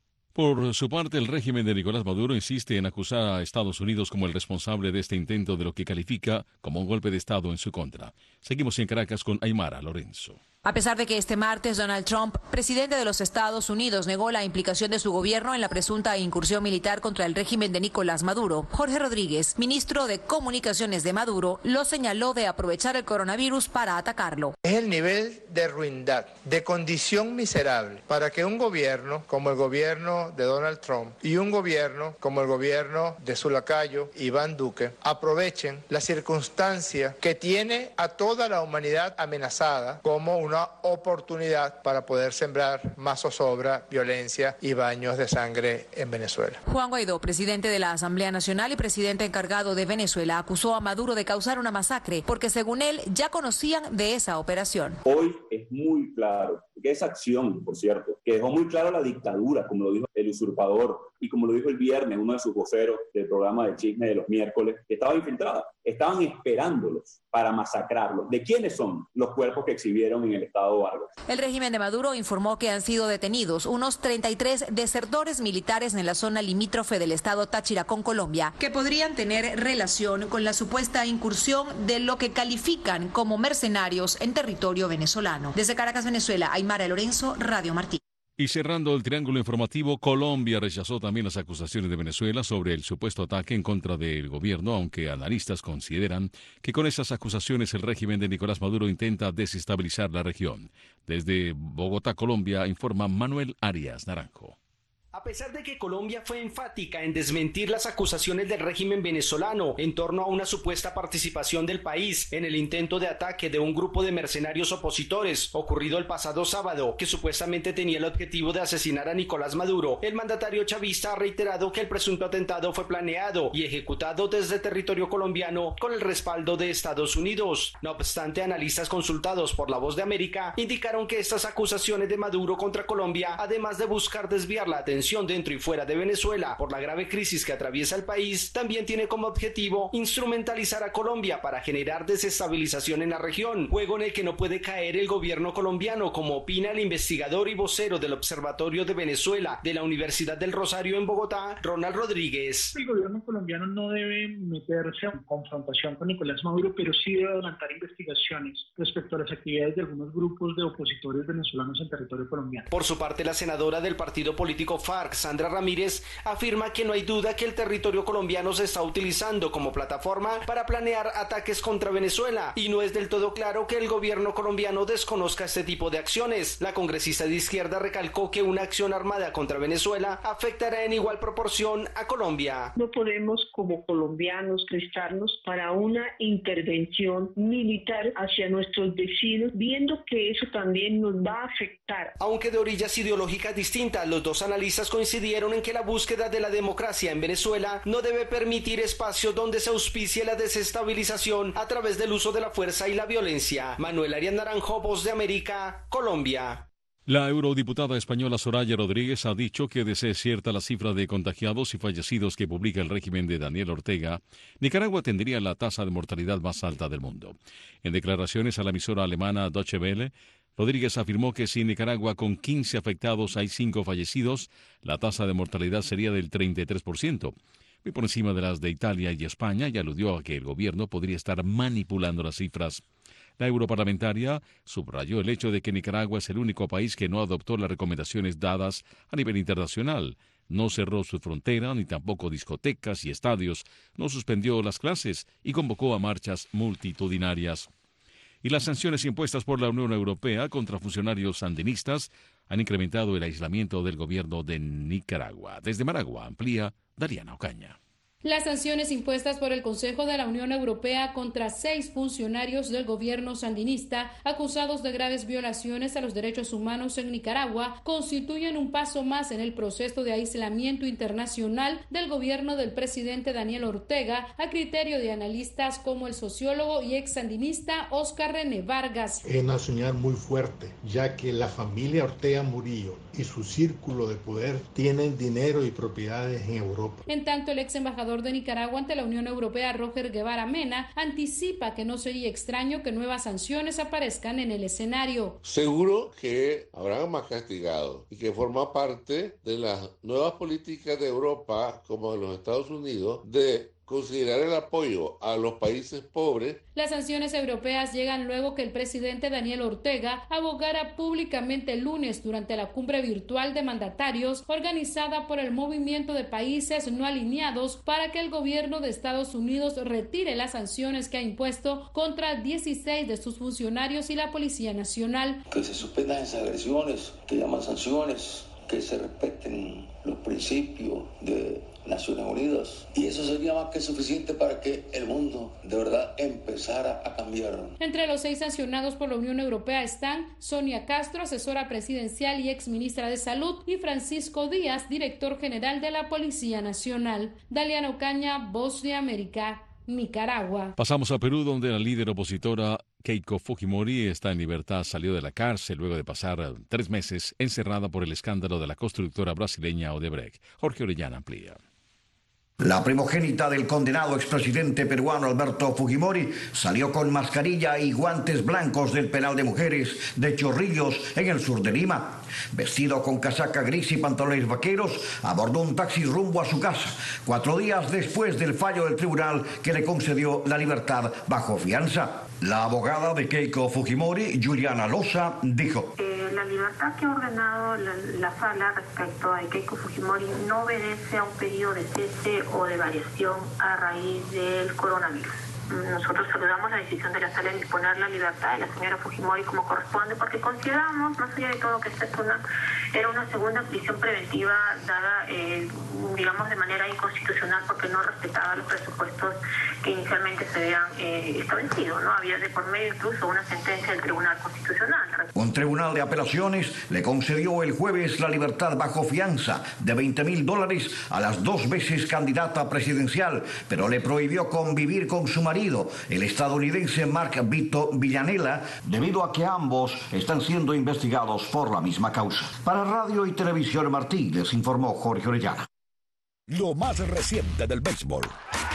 Por su parte, el régimen de Nicolás Maduro insiste en acusar a Estados Unidos como el responsable de este intento de lo que califica como un golpe de Estado en su contra. Seguimos en Caracas con Aymara Lorenzo. A pesar de que este martes Donald Trump, presidente de los Estados Unidos, negó la implicación de su gobierno en la presunta incursión militar contra el régimen de Nicolás Maduro, Jorge Rodríguez, ministro de Comunicaciones de Maduro, lo señaló de aprovechar el coronavirus para atacarlo. Es el nivel de ruindad, de condición miserable, para que un gobierno como el gobierno de Donald Trump y un gobierno como el gobierno de su lacayo, Iván Duque, aprovechen la circunstancia que tiene a toda la humanidad amenazada como una oportunidad para poder sembrar más zozobra, violencia y baños de sangre en Venezuela. Juan Guaidó, presidente de la Asamblea Nacional y presidente encargado de Venezuela, acusó a Maduro de causar una masacre porque, según él, ya conocían de esa operación. Hoy es muy claro que esa acción, por cierto, que dejó muy claro la dictadura, como lo dijo el usurpador y como lo dijo el viernes uno de sus voceros del programa de chisme de los miércoles, que estaba infiltrada. Estaban esperándolos para masacrarlos. ¿De quiénes son los cuerpos que exhibieron en el estado Vargas? El régimen de Maduro informó que han sido detenidos unos 33 desertores militares en la zona limítrofe del estado Táchira con Colombia, que podrían tener relación con la supuesta incursión de lo que califican como mercenarios en territorio venezolano. Desde Caracas, Venezuela, Aymara Lorenzo, Radio Martí. Y cerrando el triángulo informativo, Colombia rechazó también las acusaciones de Venezuela sobre el supuesto ataque en contra del gobierno, aunque analistas consideran que con esas acusaciones el régimen de Nicolás Maduro intenta desestabilizar la región. Desde Bogotá, Colombia, informa Manuel Arias Naranjo. A pesar de que Colombia fue enfática en desmentir las acusaciones del régimen venezolano en torno a una supuesta participación del país en el intento de ataque de un grupo de mercenarios opositores ocurrido el pasado sábado, que supuestamente tenía el objetivo de asesinar a Nicolás Maduro, el mandatario chavista ha reiterado que el presunto atentado fue planeado y ejecutado desde territorio colombiano con el respaldo de Estados Unidos. No obstante, analistas consultados por La Voz de América indicaron que estas acusaciones de Maduro contra Colombia, además de buscar desviar la atención dentro y fuera de Venezuela por la grave crisis que atraviesa el país, también tiene como objetivo instrumentalizar a Colombia para generar desestabilización en la región, juego en el que no puede caer el gobierno colombiano, como opina el investigador y vocero del Observatorio de Venezuela de la Universidad del Rosario en Bogotá, Ronald Rodríguez. El gobierno colombiano no debe meterse en confrontación con Nicolás Maduro, pero sí debe adelantar investigaciones respecto a las actividades de algunos grupos de opositores venezolanos en territorio colombiano. Por su parte, la senadora del partido político FARC, Sandra Ramírez, afirma que no hay duda que el territorio colombiano se está utilizando como plataforma para planear ataques contra Venezuela y no es del todo claro que el gobierno colombiano desconozca este tipo de acciones. La congresista de izquierda recalcó que una acción armada contra Venezuela afectará en igual proporción a Colombia. No podemos como colombianos prestarnos para una intervención militar hacia nuestros vecinos, viendo que eso también nos va a afectar. Aunque de orillas ideológicas distintas, los dos analistas coincidieron en que la búsqueda de la democracia en Venezuela no debe permitir espacios donde se auspicie la desestabilización a través del uso de la fuerza y la violencia. Manuel Arias Naranjo, Voz de América, Colombia. La eurodiputada española Soraya Rodríguez ha dicho que de ser cierta la cifra de contagiados y fallecidos que publica el régimen de Daniel Ortega, Nicaragua tendría la tasa de mortalidad más alta del mundo. En declaraciones a la emisora alemana Deutsche Welle, Rodríguez afirmó que si en Nicaragua con 15 afectados hay 5 fallecidos, la tasa de mortalidad sería del 33%, muy por encima de las de Italia y España, y aludió a que el gobierno podría estar manipulando las cifras. La europarlamentaria subrayó el hecho de que Nicaragua es el único país que no adoptó las recomendaciones dadas a nivel internacional. No cerró su frontera, ni tampoco discotecas y estadios, no suspendió las clases y convocó a marchas multitudinarias. Y las sanciones impuestas por la Unión Europea contra funcionarios sandinistas han incrementado el aislamiento del gobierno de Nicaragua. Desde Managua amplía Dariana Ocaña. Las sanciones impuestas por el Consejo de la Unión Europea contra 6 funcionarios del gobierno sandinista acusados de graves violaciones a los derechos humanos en Nicaragua constituyen un paso más en el proceso de aislamiento internacional del gobierno del presidente Daniel Ortega, a criterio de analistas como el sociólogo y ex sandinista Óscar René Vargas. Es una señal muy fuerte, ya que la familia Ortega Murillo y su círculo de poder tienen dinero y propiedades en Europa. En tanto, el ex embajador de Nicaragua ante la Unión Europea, Roger Guevara Mena, anticipa que no sería extraño que nuevas sanciones aparezcan en el escenario. Seguro que habrán más castigados y que forma parte de las nuevas políticas de Europa, como de los Estados Unidos, de considerar el apoyo a los países pobres. Las sanciones europeas llegan luego que el presidente Daniel Ortega abogara públicamente el lunes durante la cumbre virtual de mandatarios organizada por el Movimiento de Países No Alineados para que el gobierno de Estados Unidos retire las sanciones que ha impuesto contra 16 de sus funcionarios y la Policía Nacional. Que se suspendan esas agresiones, que llaman sanciones, que se respeten los principios de Naciones Unidas, y eso sería más que suficiente para que el mundo de verdad empezara a cambiar. Entre los 6 sancionados por la Unión Europea están Sonia Castro, asesora presidencial y ex ministra de Salud, y Francisco Díaz, director general de la Policía Nacional. Daliana Ocaña, Voz de América, Nicaragua. Pasamos a Perú, donde la líder opositora Keiko Fujimori está en libertad. Salió de la cárcel luego de pasar 3 meses encerrada por el escándalo de la constructora brasileña Odebrecht. Jorge Orellana amplía. La primogénita del condenado expresidente peruano Alberto Fujimori salió con mascarilla y guantes blancos del penal de mujeres de Chorrillos en el sur de Lima. Vestido con casaca gris y pantalones vaqueros, abordó un taxi rumbo a su casa, 4 días después del fallo del tribunal que le concedió la libertad bajo fianza. La abogada de Keiko Fujimori, Juliana Loza, dijo: la libertad que ha ordenado la sala respecto a Keiko Fujimori no obedece a un pedido de cese o de variación a raíz del coronavirus. Nosotros saludamos la decisión de la sala de disponer la libertad de la señora Fujimori como corresponde, porque consideramos, más allá de todo, que esta era una segunda prisión preventiva dada, digamos, de manera inconstitucional, porque no respetaba los presupuestos que inicialmente se habían establecido, ¿no? Había de por medio incluso una sentencia del Tribunal Constitucional. Un tribunal de apelaciones le concedió el jueves la libertad bajo fianza de $20,000 a las 2 veces candidata presidencial, pero le prohibió convivir con su marido, el estadounidense Mark Vito Villanella, debido a que ambos están siendo investigados por la misma causa. Para Radio y Televisión Martí, les informó Jorge Orellana. Lo más reciente del béisbol,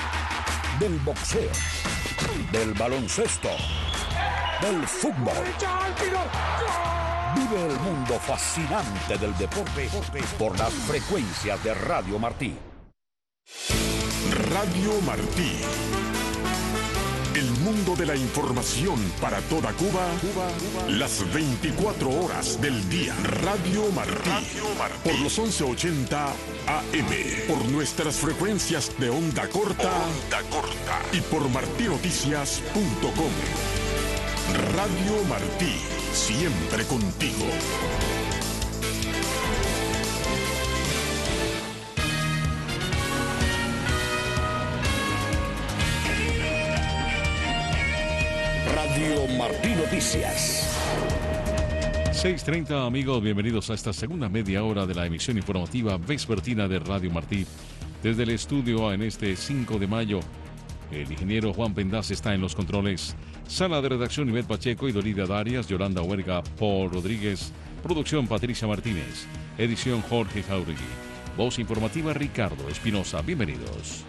del boxeo, del baloncesto, del fútbol. Vive el mundo fascinante del deporte por las frecuencias de Radio Martí. Radio Martí. El mundo de la información para toda Cuba, las 24 horas del día. Radio Martí. Por los 1180 AM. Por nuestras frecuencias de onda corta. Y por martinoticias.com. Radio Martí. Siempre contigo. Radio Martí Noticias. 6:30 amigos, bienvenidos a esta segunda media hora de la emisión informativa vespertina de Radio Martí. Desde el estudio en este 5 de mayo, el ingeniero Juan Pendaz está en los controles. Sala de redacción Ivette Pacheco y Dolida Darias, Yolanda Huerga, Paul Rodríguez. Producción Patricia Martínez. Edición Jorge Jauregui. Voz informativa Ricardo Espinosa. Bienvenidos.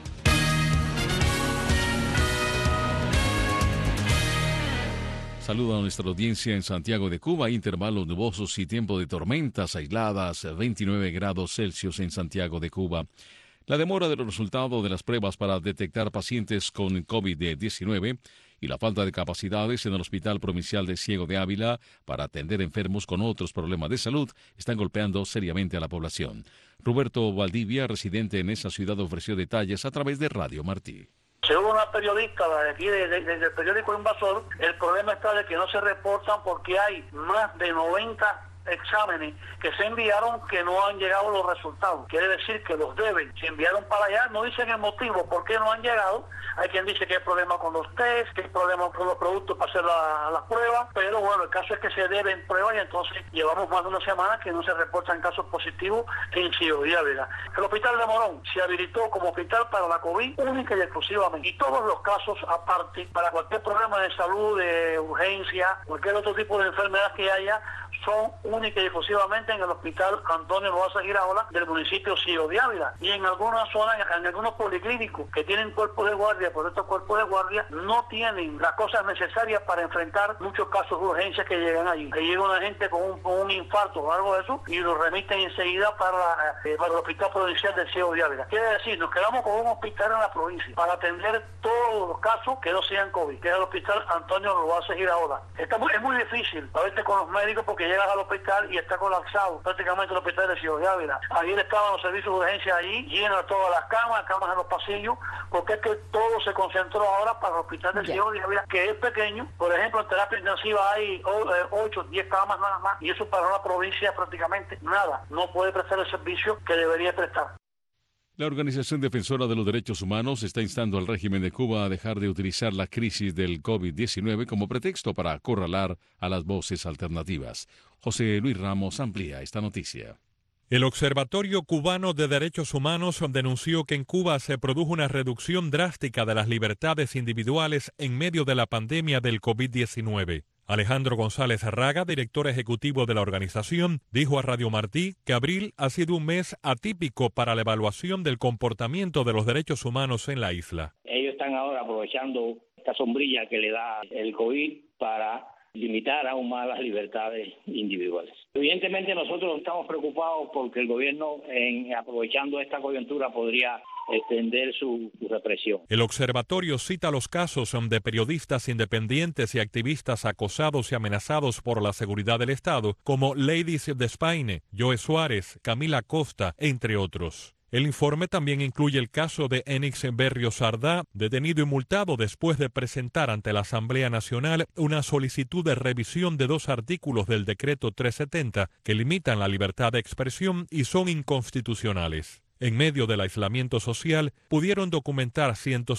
Saluda a nuestra audiencia en Santiago de Cuba, intervalos nubosos y tiempo de tormentas aisladas, 29 grados Celsius en Santiago de Cuba. La demora de los resultados de las pruebas para detectar pacientes con COVID-19 y la falta de capacidades en el Hospital Provincial de Ciego de Ávila para atender enfermos con otros problemas de salud están golpeando seriamente a la población. Roberto Valdivia, residente en esa ciudad, ofreció detalles a través de Radio Martí. Según una periodista de aquí del periódico Invasor, el problema está de que no se reportan porque hay más de 90 exámenes que se enviaron que no han llegado los resultados. Quiere decir que los deben. Se enviaron para allá, no dicen el motivo por qué no han llegado. Hay quien dice que hay problema con los test, que hay problema con los productos para hacer las pruebas, pero bueno, el caso es que se deben pruebas y entonces llevamos más de una semana que no se reportan casos positivos en Ciego de Ávila. El hospital de Morón se habilitó como hospital para la COVID única y exclusivamente. Y todos los casos aparte, para cualquier problema de salud, de urgencia, cualquier otro tipo de enfermedad que haya, son única y exclusivamente en el hospital Antonio Loaiza Giralda del municipio Ciego de Ávila. Y en algunas zonas, en algunos policlínicos que tienen cuerpos de guardia, por estos cuerpos de guardia no tienen las cosas necesarias para enfrentar muchos casos de urgencia que llegan allí. Ahí llega una gente con un infarto o algo de eso y lo remiten enseguida para el Hospital Provincial del Ciego de Ávila. Quiere decir, nos quedamos con un hospital en la provincia para atender todos los casos que no sean COVID, que es el hospital Antonio Loaiza Giralda. Es muy difícil a veces con los médicos porque llegas al hospital y está colapsado prácticamente el hospital de Ciego de Ávila. Ayer estaban los servicios de urgencia allí, llenas todas las camas en los pasillos, porque es que todo se concentró ahora para el hospital de Ciego de Ávila, que es pequeño. Por ejemplo, en terapia intensiva hay 8, 10 camas nada más, y eso para una provincia prácticamente nada. No puede prestar el servicio que debería prestar. La Organización Defensora de los Derechos Humanos está instando al régimen de Cuba a dejar de utilizar la crisis del COVID-19 como pretexto para acorralar a las voces alternativas. José Luis Ramos amplía esta noticia. El Observatorio Cubano de Derechos Humanos denunció que en Cuba se produjo una reducción drástica de las libertades individuales en medio de la pandemia del COVID-19. Alejandro González Arraga, director ejecutivo de la organización, dijo a Radio Martí que abril ha sido un mes atípico para la evaluación del comportamiento de los derechos humanos en la isla. Ellos están ahora aprovechando esta sombrilla que le da el COVID para limitar aún más las libertades individuales. Evidentemente nosotros estamos preocupados porque el gobierno, aprovechando esta coyuntura, podría extender su represión. El observatorio cita los casos de periodistas independientes y activistas acosados y amenazados por la seguridad del Estado, como Ladies Despaine, Joe Suárez, Camila Costa, entre otros. El informe también incluye el caso de Enix Berrio Sardá, detenido y multado después de presentar ante la Asamblea Nacional una solicitud de revisión de 2 artículos del Decreto 370 que limitan la libertad de expresión y son inconstitucionales. En medio del aislamiento social, pudieron documentar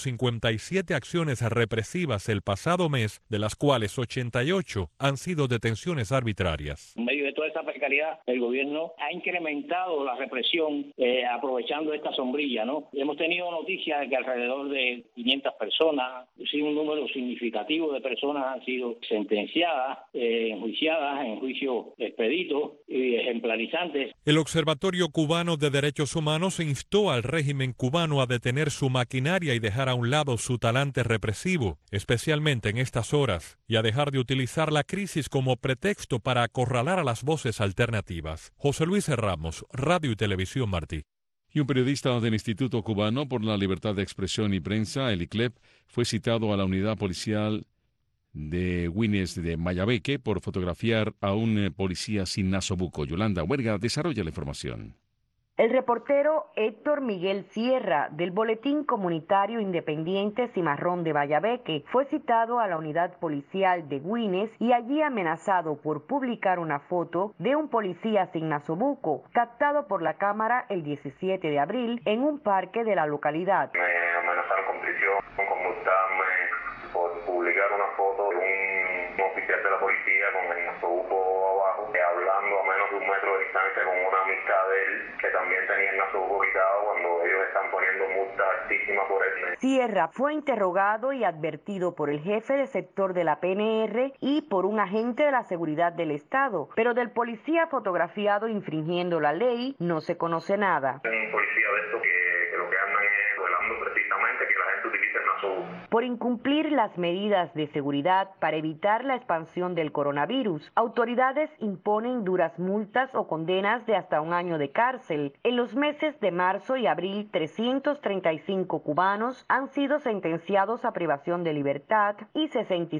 157 acciones represivas el pasado mes, de las cuales 88 han sido detenciones arbitrarias. En medio de toda esta precariedad, el gobierno ha incrementado la represión aprovechando esta sombrilla, ¿no? Hemos tenido noticias de que alrededor de 500 personas, sí, un número significativo de personas han sido sentenciadas, enjuiciadas en juicio expedito y ejemplarizantes. El Observatorio Cubano de Derechos Humanos instó al régimen cubano a detener su maquinaria y dejar a un lado su talante represivo, especialmente en estas horas, y a dejar de utilizar la crisis como pretexto para acorralar a las voces alternativas. José Luis Ramos, Radio y Televisión Martí. Y un periodista del Instituto Cubano por la Libertad de Expresión y Prensa, el ICLEP, fue citado a la unidad policial de Güines de Mayabeque por fotografiar a un policía sin nasobuco. Yolanda Huerga desarrolla la información. El reportero Héctor Miguel Sierra, del Boletín Comunitario Independiente Cimarrón de Mayabeque, fue citado a la unidad policial de Güines y allí amenazado por publicar una foto de un policía sin nasobuco, captado por la cámara el 17 de abril en un parque de la localidad. Me amenazaron con prisión, con multarme por publicar una foto de un oficial de la policía con el nasobuco abajo, hablando a menos de 1 metro de distancia con una amistad de él que también tenía el nasobuco quitado cuando ellos están poniendo multas altísimas por él. Sierra fue interrogado y advertido por el jefe de sector de la PNR y por un agente de la seguridad del Estado, pero del policía fotografiado infringiendo la ley no se conoce nada. Un policía de estos que lo que andan es velando precisamente que la gente utilice el nasobuco. Por incumplir las medidas de seguridad para evitar la expansión del coronavirus, autoridades imponen duras multas o condenas de hasta 1 año de cárcel. En los meses de marzo y abril, 335 cubanos han sido sentenciados a privación de libertad y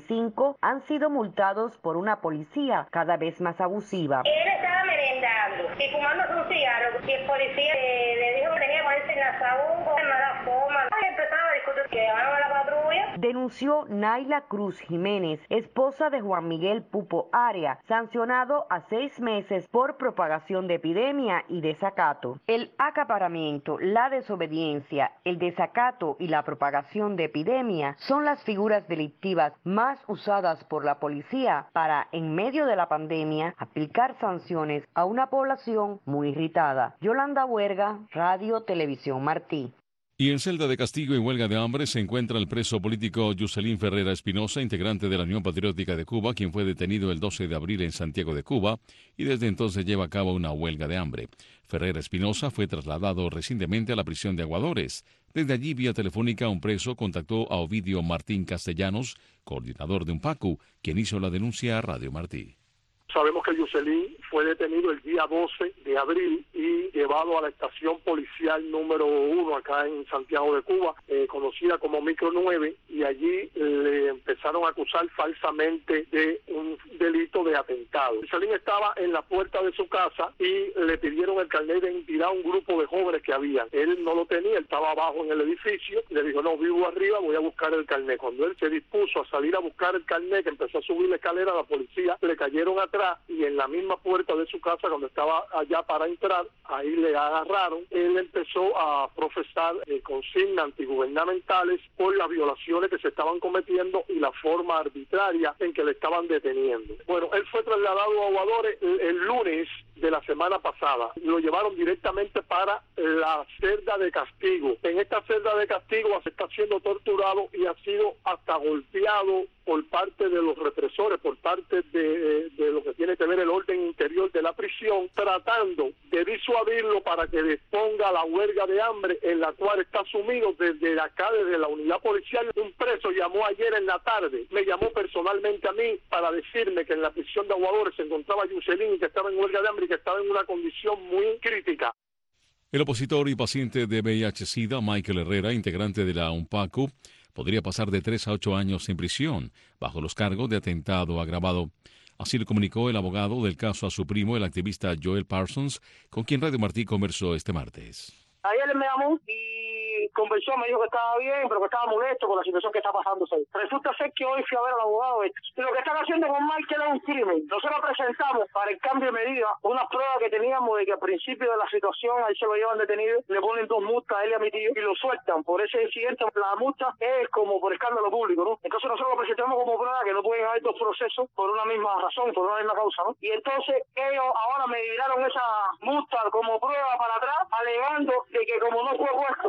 65 han sido multados por una policía cada vez más abusiva. Él estaba merendando y fumándose un cigarro y el policía le dijo que tenía que ponerse en la saúco, no la fuma. Empezaron a discutir que llevaron a la patrulla. Denunció Naila Cruz Jiménez, esposa de Juan Miguel Pupo Aria, sancionado a 6 meses por propagación de epidemia y desacato. El acaparamiento, la desobediencia, el desacato y la propagación de epidemia son las figuras delictivas más usadas por la policía para, en medio de la pandemia, aplicar sanciones a una población muy irritada. Yolanda Huerga, Radio Televisión Martí. Y en celda de castigo y huelga de hambre se encuentra el preso político Yuselín Ferreira Espinosa, integrante de la Unión Patriótica de Cuba, quien fue detenido el 12 de abril en Santiago de Cuba y desde entonces lleva a cabo una huelga de hambre. Ferreira Espinosa fue trasladado recientemente a la prisión de Aguadores. Desde allí, vía telefónica, un preso contactó a Ovidio Martín Castellanos, coordinador de UNPACU, quien hizo la denuncia a Radio Martí. Sabemos que Yuselín fue detenido el día 12 de abril y llevado a la estación policial número 1 acá en Santiago de Cuba, conocida como Micro 9, y allí le empezaron a acusar falsamente de un delito de atentado. Yuselín estaba en la puerta de su casa y le pidieron el carnet de identidad a un grupo de jóvenes que había. Él no lo tenía, él estaba abajo en el edificio, le dijo, no, vivo arriba, voy a buscar el carnet. Cuando él se dispuso a salir a buscar el carnet, que empezó a subir la escalera, la policía le cayeron atrás y en la misma puerta de su casa, cuando estaba allá para entrar, ahí le agarraron. Él empezó a profesar consignas antigubernamentales por las violaciones que se estaban cometiendo y la forma arbitraria en que le estaban deteniendo. Bueno, él fue trasladado a Aguadores el lunes de la semana pasada. Lo llevaron directamente para la celda de castigo. En esta celda de castigo se está siendo torturado y ha sido hasta golpeado por parte de los represores, por parte de lo que tiene que ver el orden interior de la prisión, tratando de disuadirlo para que disponga la huelga de hambre en la cual está sumido desde acá, desde la unidad policial. Un preso llamó ayer en la tarde, me llamó personalmente a mí para decirme que en la prisión de Aguadores se encontraba Yuselín y que estaba en huelga de hambre y que estaba en una condición muy crítica. El opositor y paciente de VIH-Sida, Michael Herrera, integrante de la UNPACU, podría pasar de 3 a 8 años en prisión, bajo los cargos de atentado agravado. Así lo comunicó el abogado del caso a su primo, el activista Joel Parsons, con quien Radio Martí conversó este martes. Ayer me llamó y conversó, me dijo que estaba bien, pero que estaba molesto con la situación que está pasándose. Resulta ser que hoy fui a ver al abogado. Lo que están haciendo con Michael es un crimen. Nosotros presentamos para el cambio de medida unas pruebas que teníamos de que al principio de la situación ahí se lo llevan detenido, le ponen 2 multas a él y a mi tío y lo sueltan. Por ese incidente la multa es como por escándalo público, ¿no? Entonces nosotros lo presentamos como prueba que no pueden haber 2 procesos por una misma razón, por una misma causa, ¿no? Y entonces ellos ahora me dieron esa multa como prueba para atrás, alegando de que como no fue puesto en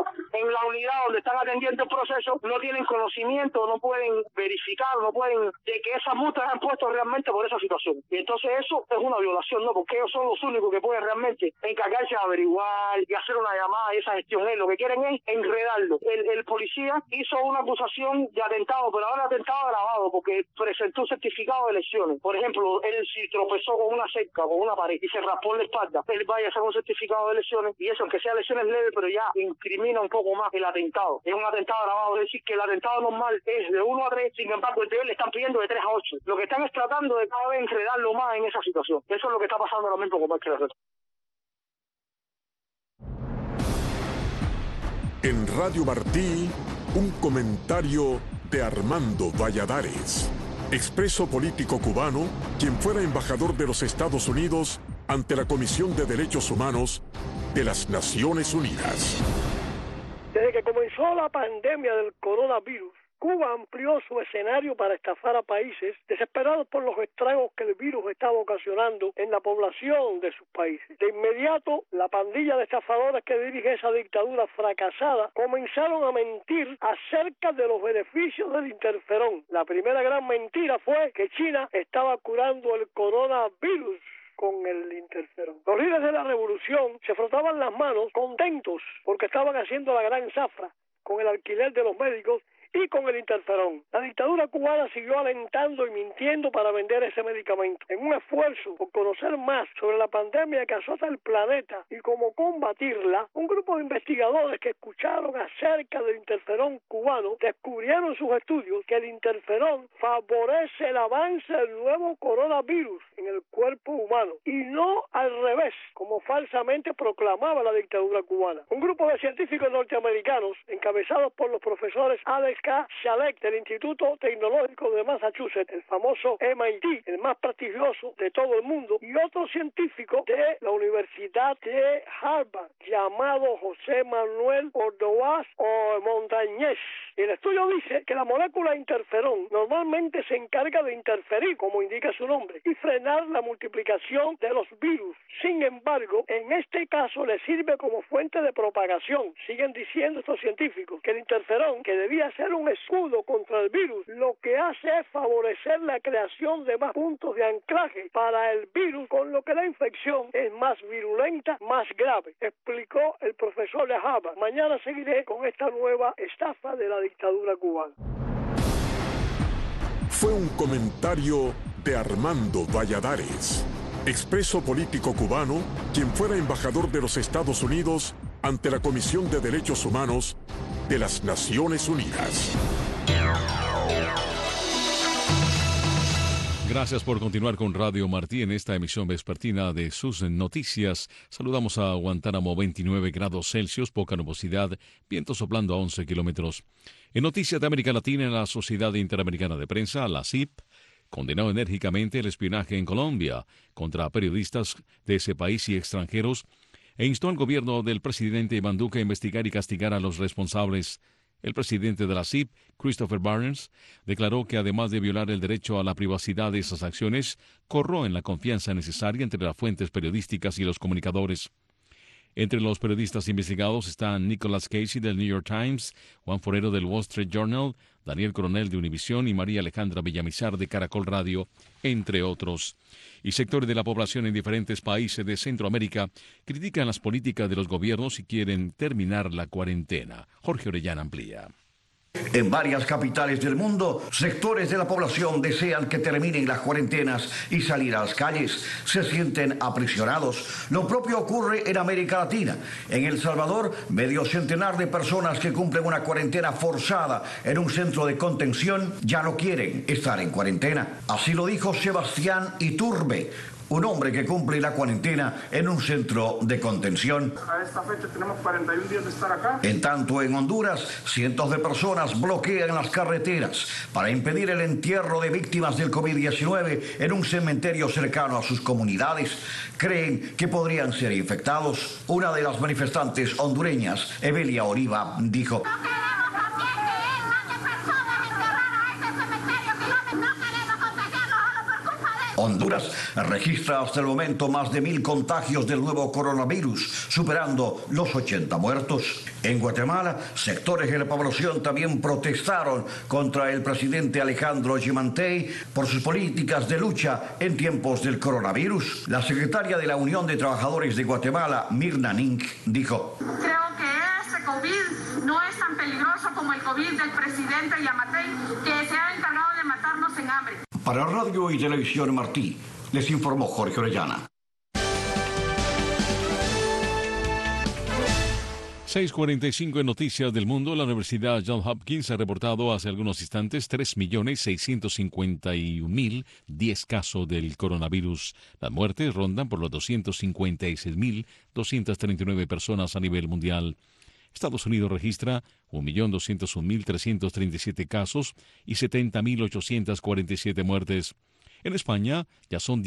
la unidad donde están atendiendo el proceso no tienen conocimiento, no pueden verificar, no pueden de que esas multas han puesto realmente por esa situación. Y entonces eso es una violación, ¿no? Porque ellos son los únicos que pueden realmente encargarse de averiguar y hacer una llamada y esa gestión. Lo que quieren es enredarlo. El policía hizo una acusación de atentado, pero ahora atentado agravado porque presentó un certificado de lesiones. Por ejemplo, él si tropezó con una cerca, con una pared y se raspó en la espalda, él vaya a hacer un certificado de lesiones y eso, aunque sea lesiones leves, pero ya incrimina un poco más el atentado. Es un atentado agravado, es decir, que el atentado normal es de 1 a 3, sin embargo, el de él le están pidiendo de 3 a 8. Lo que están es tratando de cada vez enredarlo más en esa situación. Eso es lo que está pasando ahora mismo con Michael Herrera. En Radio Martí, un comentario de Armando Valladares, expreso político cubano, quien fuera embajador de los Estados Unidos ante la Comisión de Derechos Humanos de las Naciones Unidas. Desde que comenzó la pandemia del coronavirus, Cuba amplió su escenario para estafar a países desesperados por los estragos que el virus estaba ocasionando en la población de sus países. De inmediato, la pandilla de estafadores que dirige esa dictadura fracasada comenzaron a mentir acerca de los beneficios del interferón. La primera gran mentira fue que China estaba curando el coronavirus con el interferón. Los líderes de la revolución se frotaban las manos contentos porque estaban haciendo la gran zafra con el alquiler de los médicos y con el interferón. La dictadura cubana siguió alentando y mintiendo para vender ese medicamento. En un esfuerzo por conocer más sobre la pandemia que azota el planeta y cómo combatirla, un grupo de investigadores que escucharon acerca del interferón cubano descubrieron en sus estudios que el interferón favorece el avance del nuevo coronavirus en el cuerpo humano y no al revés, como falsamente proclamaba la dictadura cubana. Un grupo de científicos norteamericanos, encabezados por los profesores Alex K. Shalek del Instituto Tecnológico de Massachusetts, el famoso MIT, el más prestigioso de todo el mundo, y otro científico de la Universidad de Harvard, llamado José Manuel Ordóñez o Montañez. El estudio dice que la molécula interferón normalmente se encarga de interferir, como indica su nombre, y frenar la multiplicación de los virus. Sin embargo, en este caso le sirve como fuente de propagación. Siguen diciendo estos científicos que el interferón, que debía ser un escudo contra el virus, lo que hace es favorecer la creación de más puntos de anclaje para el virus, con lo que la infección es más virulenta, más grave, explicó el profesor de Harvard. Mañana seguiré con esta nueva estafa de la dictadura cubana. Fue un comentario de Armando Valladares, expreso político cubano, quien fuera embajador de los Estados Unidos ante la Comisión de Derechos Humanos de las Naciones Unidas. Gracias por continuar con Radio Martí en esta emisión vespertina de sus noticias. Saludamos a Guantánamo, 29 grados Celsius, poca nubosidad, viento soplando a 11 kilómetros. En noticias de América Latina, la Sociedad Interamericana de Prensa, la CIP, condenó enérgicamente el espionaje en Colombia contra periodistas de ese país y extranjeros e instó al gobierno del presidente Iván Duque a investigar y castigar a los responsables. El presidente de la CIP, Christopher Barnes, declaró que además de violar el derecho a la privacidad de esas acciones, corroen la confianza necesaria entre las fuentes periodísticas y los comunicadores. Entre los periodistas investigados están Nicholas Casey del New York Times, Juan Forero del Wall Street Journal, Daniel Coronel de Univisión y María Alejandra Villamizar de Caracol Radio, entre otros. Y sectores de la población en diferentes países de Centroamérica critican las políticas de los gobiernos y quieren terminar la cuarentena. Jorge Orellana amplía. En varias capitales del mundo, sectores de la población desean que terminen las cuarentenas y salir a las calles. Se sienten aprisionados. Lo propio ocurre en América Latina. En El Salvador, medio centenar de personas que cumplen una cuarentena forzada en un centro de contención ya no quieren estar en cuarentena. Así lo dijo Sebastián Iturbe, un hombre que cumple la cuarentena en un centro de contención. A esta fecha tenemos 41 días de estar acá. En tanto, en Honduras, cientos de personas bloquean las carreteras para impedir el entierro de víctimas del COVID-19 en un cementerio cercano a sus comunidades. Creen que podrían ser infectados. Una de las manifestantes hondureñas, Evelia Oriva, dijo: Honduras registra hasta el momento más de 1.000 contagios del nuevo coronavirus, superando los 80 muertos. En Guatemala, sectores de la población también protestaron contra el presidente Alejandro Giammattei por sus políticas de lucha en tiempos del coronavirus. La secretaria de la Unión de Trabajadores de Guatemala, Mirna Nink, dijo: creo que este COVID no es tan peligroso como el COVID del presidente Giammattei, que se ha encargado de matarnos en hambre. Para Radio y Televisión Martí, les informó Jorge Orellana. 6:45 en Noticias del Mundo. La Universidad Johns Hopkins ha reportado hace algunos instantes 3.651.010 casos del coronavirus. Las muertes rondan por los 256.239 personas a nivel mundial. Estados Unidos registra 1.201.337 casos y 70.847 muertes. En España ya son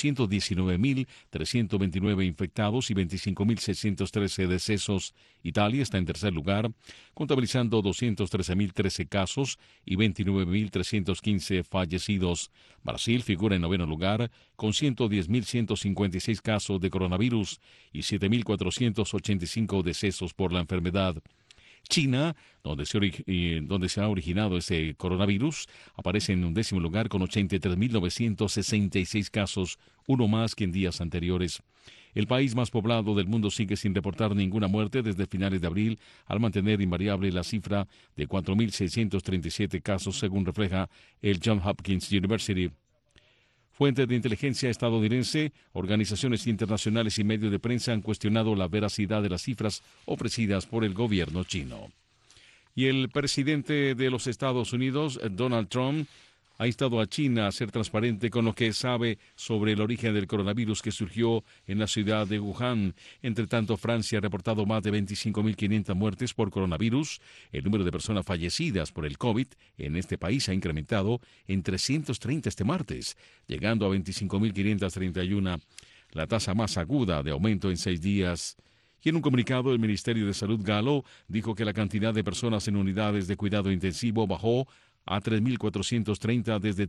219.329 infectados y 25.613 decesos. Italia está en tercer lugar, contabilizando 213.013 casos y 29.315 fallecidos. Brasil figura en noveno lugar, con 110.156 casos de coronavirus y 7.485 decesos por la enfermedad. China, donde se ha originado ese coronavirus, aparece en 11º lugar con 83.966 casos, uno más que en días anteriores. El país más poblado del mundo sigue sin reportar ninguna muerte desde finales de abril, al mantener invariable la cifra de 4.637 casos, según refleja el Johns Hopkins University. Fuentes de inteligencia estadounidense, organizaciones internacionales y medios de prensa han cuestionado la veracidad de las cifras ofrecidas por el gobierno chino. Y el presidente de los Estados Unidos, Donald Trump, ha instado a China a ser transparente con lo que sabe sobre el origen del coronavirus que surgió en la ciudad de Wuhan. Entre tanto, Francia ha reportado más de 25.500 muertes por coronavirus. El número de personas fallecidas por el COVID en este país ha incrementado en 330 este martes, llegando a 25.531, la tasa más aguda de aumento en 6 días. Y en un comunicado, el Ministerio de Salud galo dijo que la cantidad de personas en unidades de cuidado intensivo bajó a 3.430 desde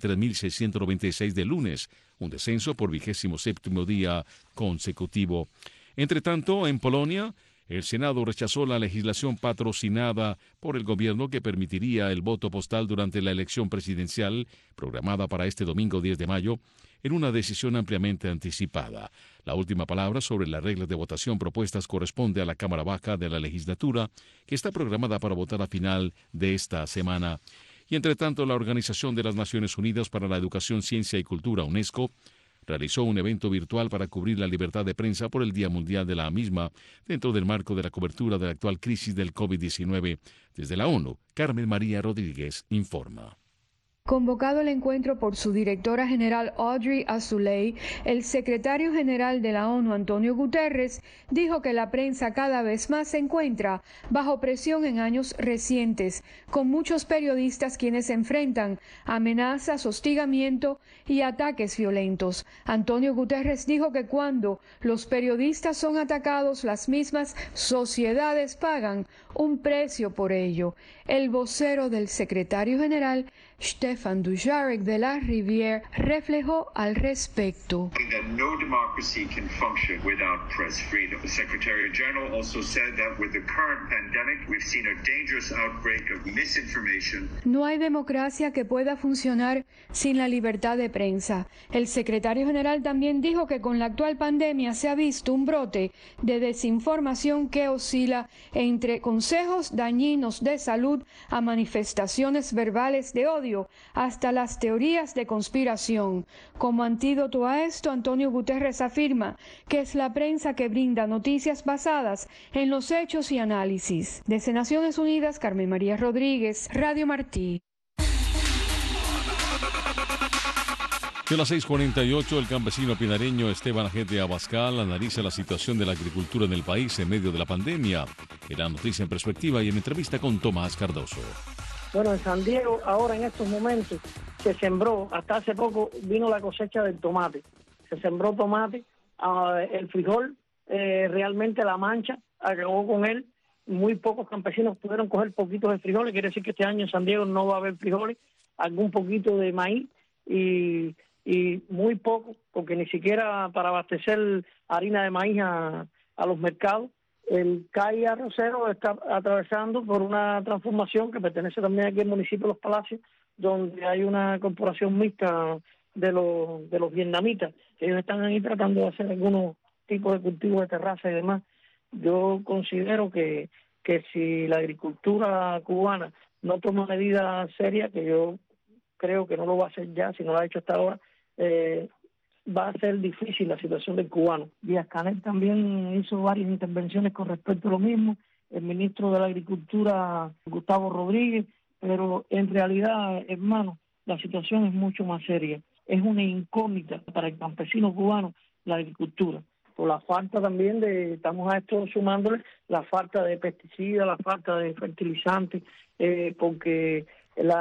3.696 de lunes, un descenso por 27º día consecutivo. Entre tanto, en Polonia, el Senado rechazó la legislación patrocinada por el gobierno que permitiría el voto postal durante la elección presidencial programada para este domingo 10 de mayo, en una decisión ampliamente anticipada. La última palabra sobre las reglas de votación propuestas corresponde a la Cámara Baja de la legislatura, que está programada para votar a final de esta semana. Y entre tanto, la Organización de las Naciones Unidas para la Educación, Ciencia y Cultura, UNESCO, realizó un evento virtual para cubrir la libertad de prensa por el Día Mundial de la misma, dentro del marco de la cobertura de la actual crisis del COVID-19. Desde la ONU, Carmen María Rodríguez informa. Convocado el encuentro por su directora general Audrey Azoulay, el secretario general de la ONU, Antonio Guterres, dijo que la prensa cada vez más se encuentra bajo presión en años recientes, con muchos periodistas quienes enfrentan amenazas, hostigamiento y ataques violentos. Antonio Guterres dijo que cuando los periodistas son atacados, las mismas sociedades pagan un precio por ello. El vocero del secretario general, Stéphane Dujarric de la Rivière, reflejó al respecto. No hay democracia que pueda funcionar sin la libertad de prensa. El secretario general también dijo que con la actual pandemia se ha visto un brote de desinformación que oscila entre consejos dañinos de salud a manifestaciones verbales de odio hasta las teorías de conspiración. Como antídoto a esto, Antonio Guterres afirma que es la prensa que brinda noticias basadas en los hechos y análisis. Desde Naciones Unidas, Carmen María Rodríguez, Radio Martí. De las 6:48, el campesino pinareño Esteban Ajete Abascal analiza la situación de la agricultura en el país en medio de la pandemia. En la noticia en perspectiva y en entrevista con Tomás Cardoso. Bueno, en San Diego, ahora en estos momentos, se sembró, hasta hace poco vino la cosecha del tomate. Se sembró tomate, el frijol, realmente la mancha acabó con él. Muy pocos campesinos pudieron coger poquitos de frijoles, quiere decir que este año en San Diego no va a haber frijoles, algún poquito de maíz y muy poco, porque ni siquiera para abastecer harina de maíz a los mercados El CAI Arrocero está atravesando por una transformación que pertenece también aquí al municipio de Los Palacios, donde hay una corporación mixta de los vietnamitas. Ellos están ahí tratando de hacer algunos tipos de cultivos de terraza y demás. Yo considero que si la agricultura cubana no toma medidas serias, que yo creo que no lo va a hacer ya, si no lo ha hecho hasta ahora, va a ser difícil la situación del cubano. Díaz-Canel también hizo varias intervenciones con respecto a lo mismo, el ministro de la Agricultura, Gustavo Rodríguez, pero en realidad, hermano, la situación es mucho más seria. Es una incógnita para el campesino cubano la agricultura, por la falta también estamos a esto sumándole la falta de pesticidas, la falta de fertilizantes, porque el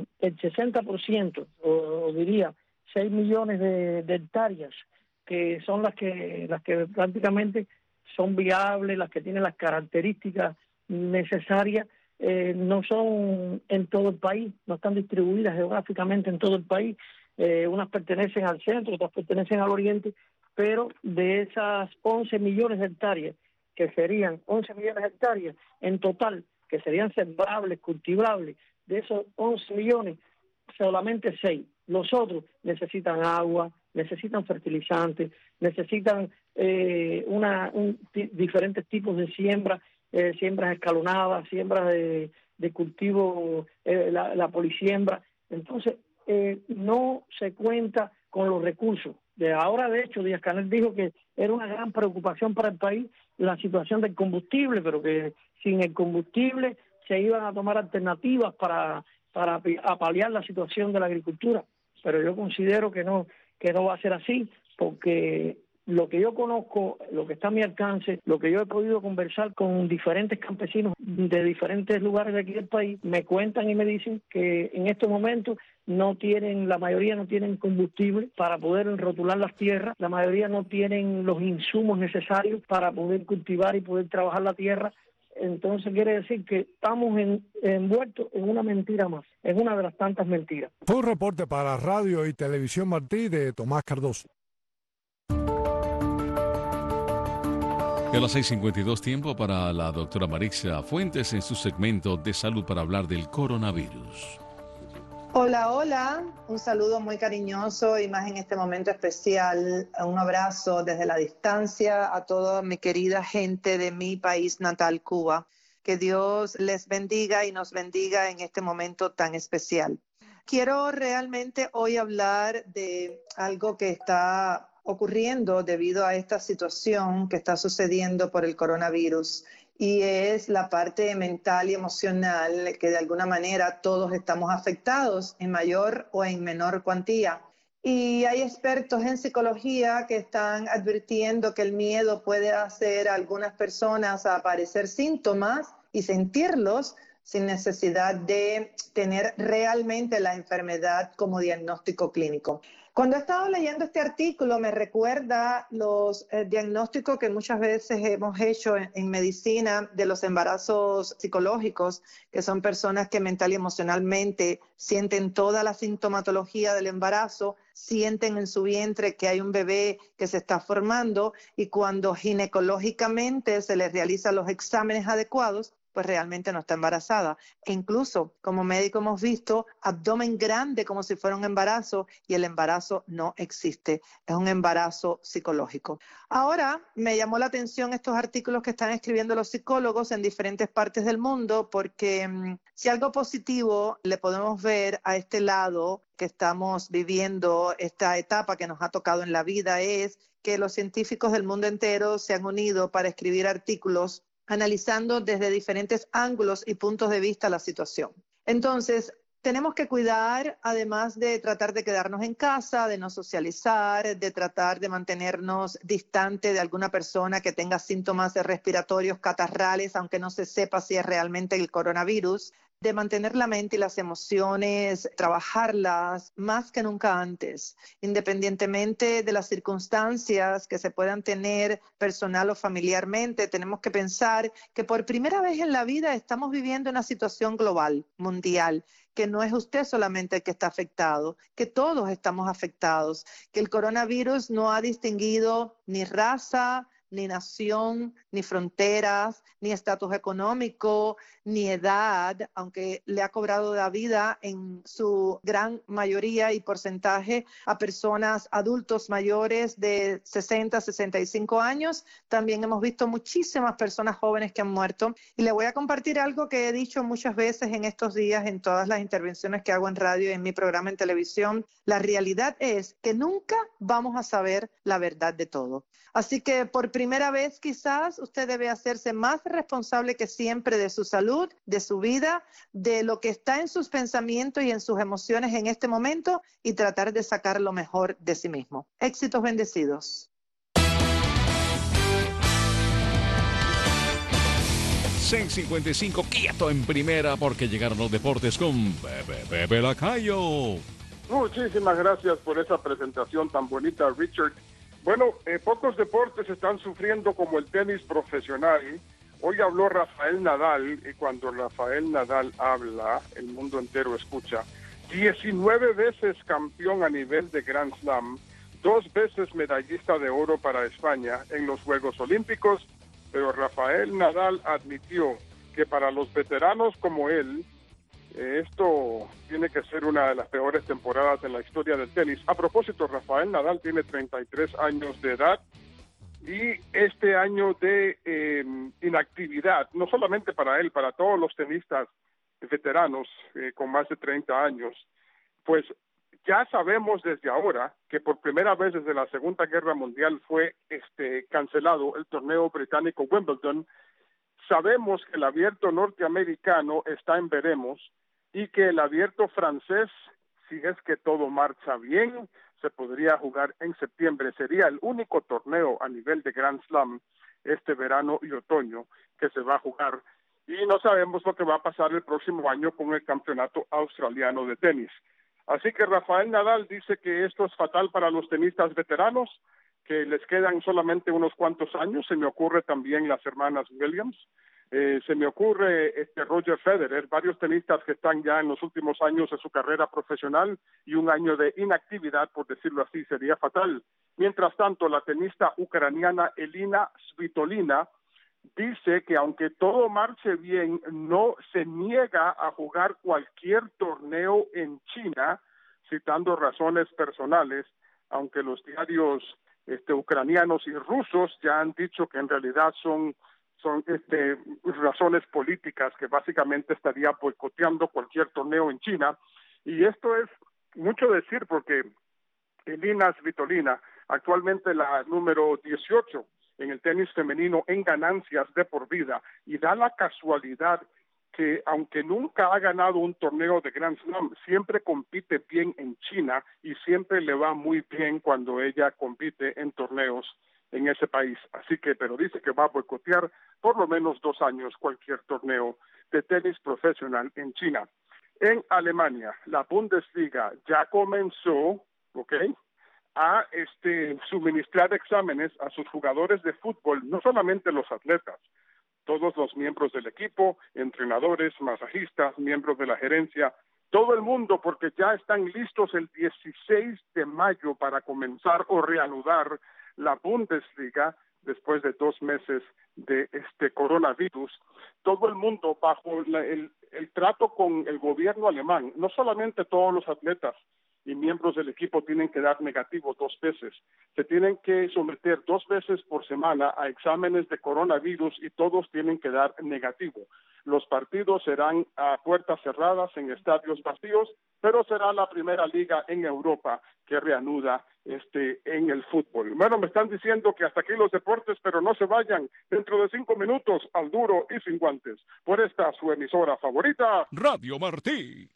60%, o diría 6 millones de hectáreas, que son las que prácticamente son viables, las que tienen las características necesarias, no son en todo el país, no están distribuidas geográficamente en todo el país. Unas pertenecen al centro, otras pertenecen al oriente, pero de esas 11 millones de hectáreas, que serían 11 millones de hectáreas en total, que serían sembrables, cultivables, de esos 11 millones, solamente 6. Los otros necesitan agua, necesitan fertilizantes, necesitan diferentes tipos de siembras, siembras escalonadas, siembras de cultivo, la polisiembra. Entonces, no se cuenta con los recursos. Ahora, de hecho, Díaz-Canel dijo que era una gran preocupación para el país la situación del combustible, pero que sin el combustible se iban a tomar alternativas para paliar la situación de la agricultura. Pero yo considero que no va a ser así, porque lo que yo conozco, lo que está a mi alcance, lo que yo he podido conversar con diferentes campesinos de diferentes lugares de aquí del país, me cuentan y me dicen que en estos momentos la mayoría no tienen combustible para poder enrotular las tierras, la mayoría no tienen los insumos necesarios para poder cultivar y poder trabajar la tierra. Entonces quiere decir que estamos envueltos en una mentira más, en una de las tantas mentiras. Fue un reporte para Radio y Televisión Martí de Tomás Cardoso. A las 6:52, tiempo para la doctora Marixa Fuentes en su segmento de salud para hablar del coronavirus. Hola, hola, un saludo muy cariñoso y más en este momento especial, un abrazo desde la distancia a toda mi querida gente de mi país natal, Cuba. Que Dios les bendiga y nos bendiga en este momento tan especial. Quiero realmente hoy hablar de algo que está ocurriendo debido a esta situación que está sucediendo por el coronavirus, y es la parte mental y emocional, que de alguna manera todos estamos afectados en mayor o en menor cuantía. Y hay expertos en psicología que están advirtiendo que el miedo puede hacer a algunas personas a aparecer síntomas y sentirlos sin necesidad de tener realmente la enfermedad como diagnóstico clínico. Cuando he estado leyendo este artículo me recuerda los diagnósticos que muchas veces hemos hecho en medicina de los embarazos psicológicos, que son personas que mental y emocionalmente sienten toda la sintomatología del embarazo, sienten en su vientre que hay un bebé que se está formando, y cuando ginecológicamente se les realizan los exámenes adecuados, pues realmente no está embarazada. E incluso como médico hemos visto abdomen grande como si fuera un embarazo, y el embarazo no existe. Es un embarazo psicológico. Ahora me llamó la atención estos artículos que están escribiendo los psicólogos en diferentes partes del mundo, porque si algo positivo le podemos ver a este lado que estamos viviendo, esta etapa que nos ha tocado en la vida, es que los científicos del mundo entero se han unido para escribir artículos analizando desde diferentes ángulos y puntos de vista la situación. Entonces, tenemos que cuidar, además de tratar de quedarnos en casa, de no socializar, de tratar de mantenernos distante de alguna persona que tenga síntomas respiratorios catarrales, aunque no se sepa si es realmente el coronavirus, de mantener la mente y las emociones, trabajarlas más que nunca antes, independientemente de las circunstancias que se puedan tener personal o familiarmente. Tenemos que pensar que por primera vez en la vida estamos viviendo una situación global, mundial, que no es usted solamente el que está afectado, que todos estamos afectados, que el coronavirus no ha distinguido ni raza, ni nación, ni fronteras, ni estatus económico, ni edad, aunque le ha cobrado la vida en su gran mayoría y porcentaje a personas adultos mayores de 60, 65 años. También hemos visto muchísimas personas jóvenes que han muerto. Y le voy a compartir algo que he dicho muchas veces en estos días en todas las intervenciones que hago en radio y en mi programa en televisión. La realidad es que nunca vamos a saber la verdad de todo. Así que por primera vez quizás usted debe hacerse más responsable que siempre de su salud, de su vida, de lo que está en sus pensamientos y en sus emociones en este momento y tratar de sacar lo mejor de sí mismo. Éxitos bendecidos. 6:55, quieto en primera porque llegaron los deportes con Pepe Lacayo. Muchísimas gracias por esa presentación tan bonita, Richard. Bueno, pocos deportes están sufriendo como el tenis profesional. Hoy habló Rafael Nadal y cuando Rafael Nadal habla, el mundo entero escucha. 19 veces campeón a nivel de Grand Slam, 2 veces medallista de oro para España en los Juegos Olímpicos, pero Rafael Nadal admitió que para los veteranos como él, esto tiene que ser una de las peores temporadas en la historia del tenis. A propósito, Rafael Nadal tiene 33 años de edad y este año de inactividad, no solamente para él, para todos los tenistas veteranos con más de 30 años, pues ya sabemos desde ahora que por primera vez desde la Segunda Guerra Mundial fue cancelado el torneo británico Wimbledon. Sabemos que el abierto norteamericano está en veremos y que el abierto francés, si es que todo marcha bien, se podría jugar en septiembre. Sería el único torneo a nivel de Grand Slam este verano y otoño que se va a jugar. Y no sabemos lo que va a pasar el próximo año con el campeonato australiano de tenis. Así que Rafael Nadal dice que esto es fatal para los tenistas veteranos, que les quedan solamente unos cuantos años. Se me ocurre también las hermanas Williams, se me ocurre Roger Federer, varios tenistas que están ya en los últimos años de su carrera profesional y un año de inactividad, por decirlo así, sería fatal. Mientras tanto, la tenista ucraniana Elina Svitolina dice que aunque todo marche bien, no se niega a jugar cualquier torneo en China, citando razones personales, aunque los diarios ucranianos y rusos ya han dicho que en realidad son razones políticas, que básicamente estaría boicoteando cualquier torneo en China. Y esto es mucho decir porque Elina Svitolina, actualmente la número 18 en el tenis femenino en ganancias de por vida, y da la casualidad que aunque nunca ha ganado un torneo de Grand Slam, siempre compite bien en China y siempre le va muy bien cuando ella compite en torneos en ese país. Así que, pero dice que va a boicotear por lo menos 2 años cualquier torneo de tenis profesional en China. En Alemania, la Bundesliga ya comenzó, a suministrar exámenes a sus jugadores de fútbol, no solamente los atletas, todos los miembros del equipo, entrenadores, masajistas, miembros de la gerencia, todo el mundo, porque ya están listos el 16 de mayo para comenzar o reanudar la Bundesliga después de 2 meses de coronavirus. Todo el mundo bajo el trato con el gobierno alemán, no solamente todos los atletas y miembros del equipo tienen que dar negativo 2 veces. Se tienen que someter 2 veces por semana a exámenes de coronavirus y todos tienen que dar negativo. Los partidos serán a puertas cerradas en estadios vacíos, pero será la primera liga en Europa que reanuda en el fútbol. Bueno, me están diciendo que hasta aquí los deportes, pero no se vayan. Dentro de 5 minutos, al duro y sin guantes. Por esta su emisora favorita, Radio Martí.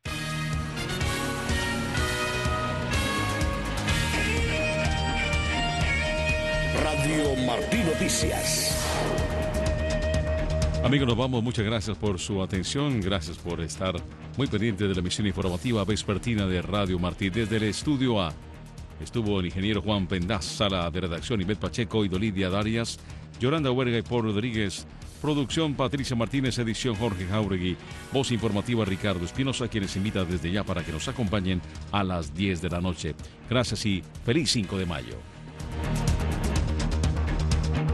Radio Martí Noticias. Amigos, nos vamos. Muchas gracias por su atención. Gracias por estar muy pendiente de la emisión informativa vespertina de Radio Martí. Desde el estudio A estuvo el ingeniero Juan Pendaz, sala de redacción Ivette Pacheco y Dolidia Darias, Yolanda Huerga y Paul Rodríguez. Producción Patricia Martínez, edición Jorge Jauregui, voz informativa Ricardo Espinosa, quienes invita desde ya para que nos acompañen a las 10 de la noche. Gracias y feliz 5 de mayo.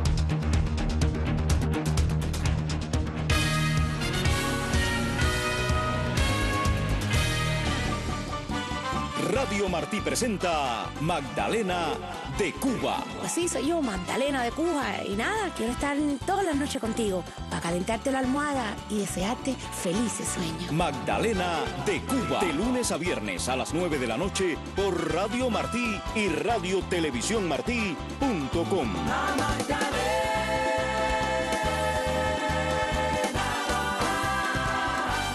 Radio Martí presenta Magdalena de Cuba. Pues sí, soy yo, Magdalena de Cuba. Y nada, quiero estar todas las noches contigo para calentarte la almohada y desearte felices sueños. Magdalena de Cuba. De lunes a viernes a las 9 de la noche por Radio Martí y radiotelevisiónmartí.com. La Magdalena.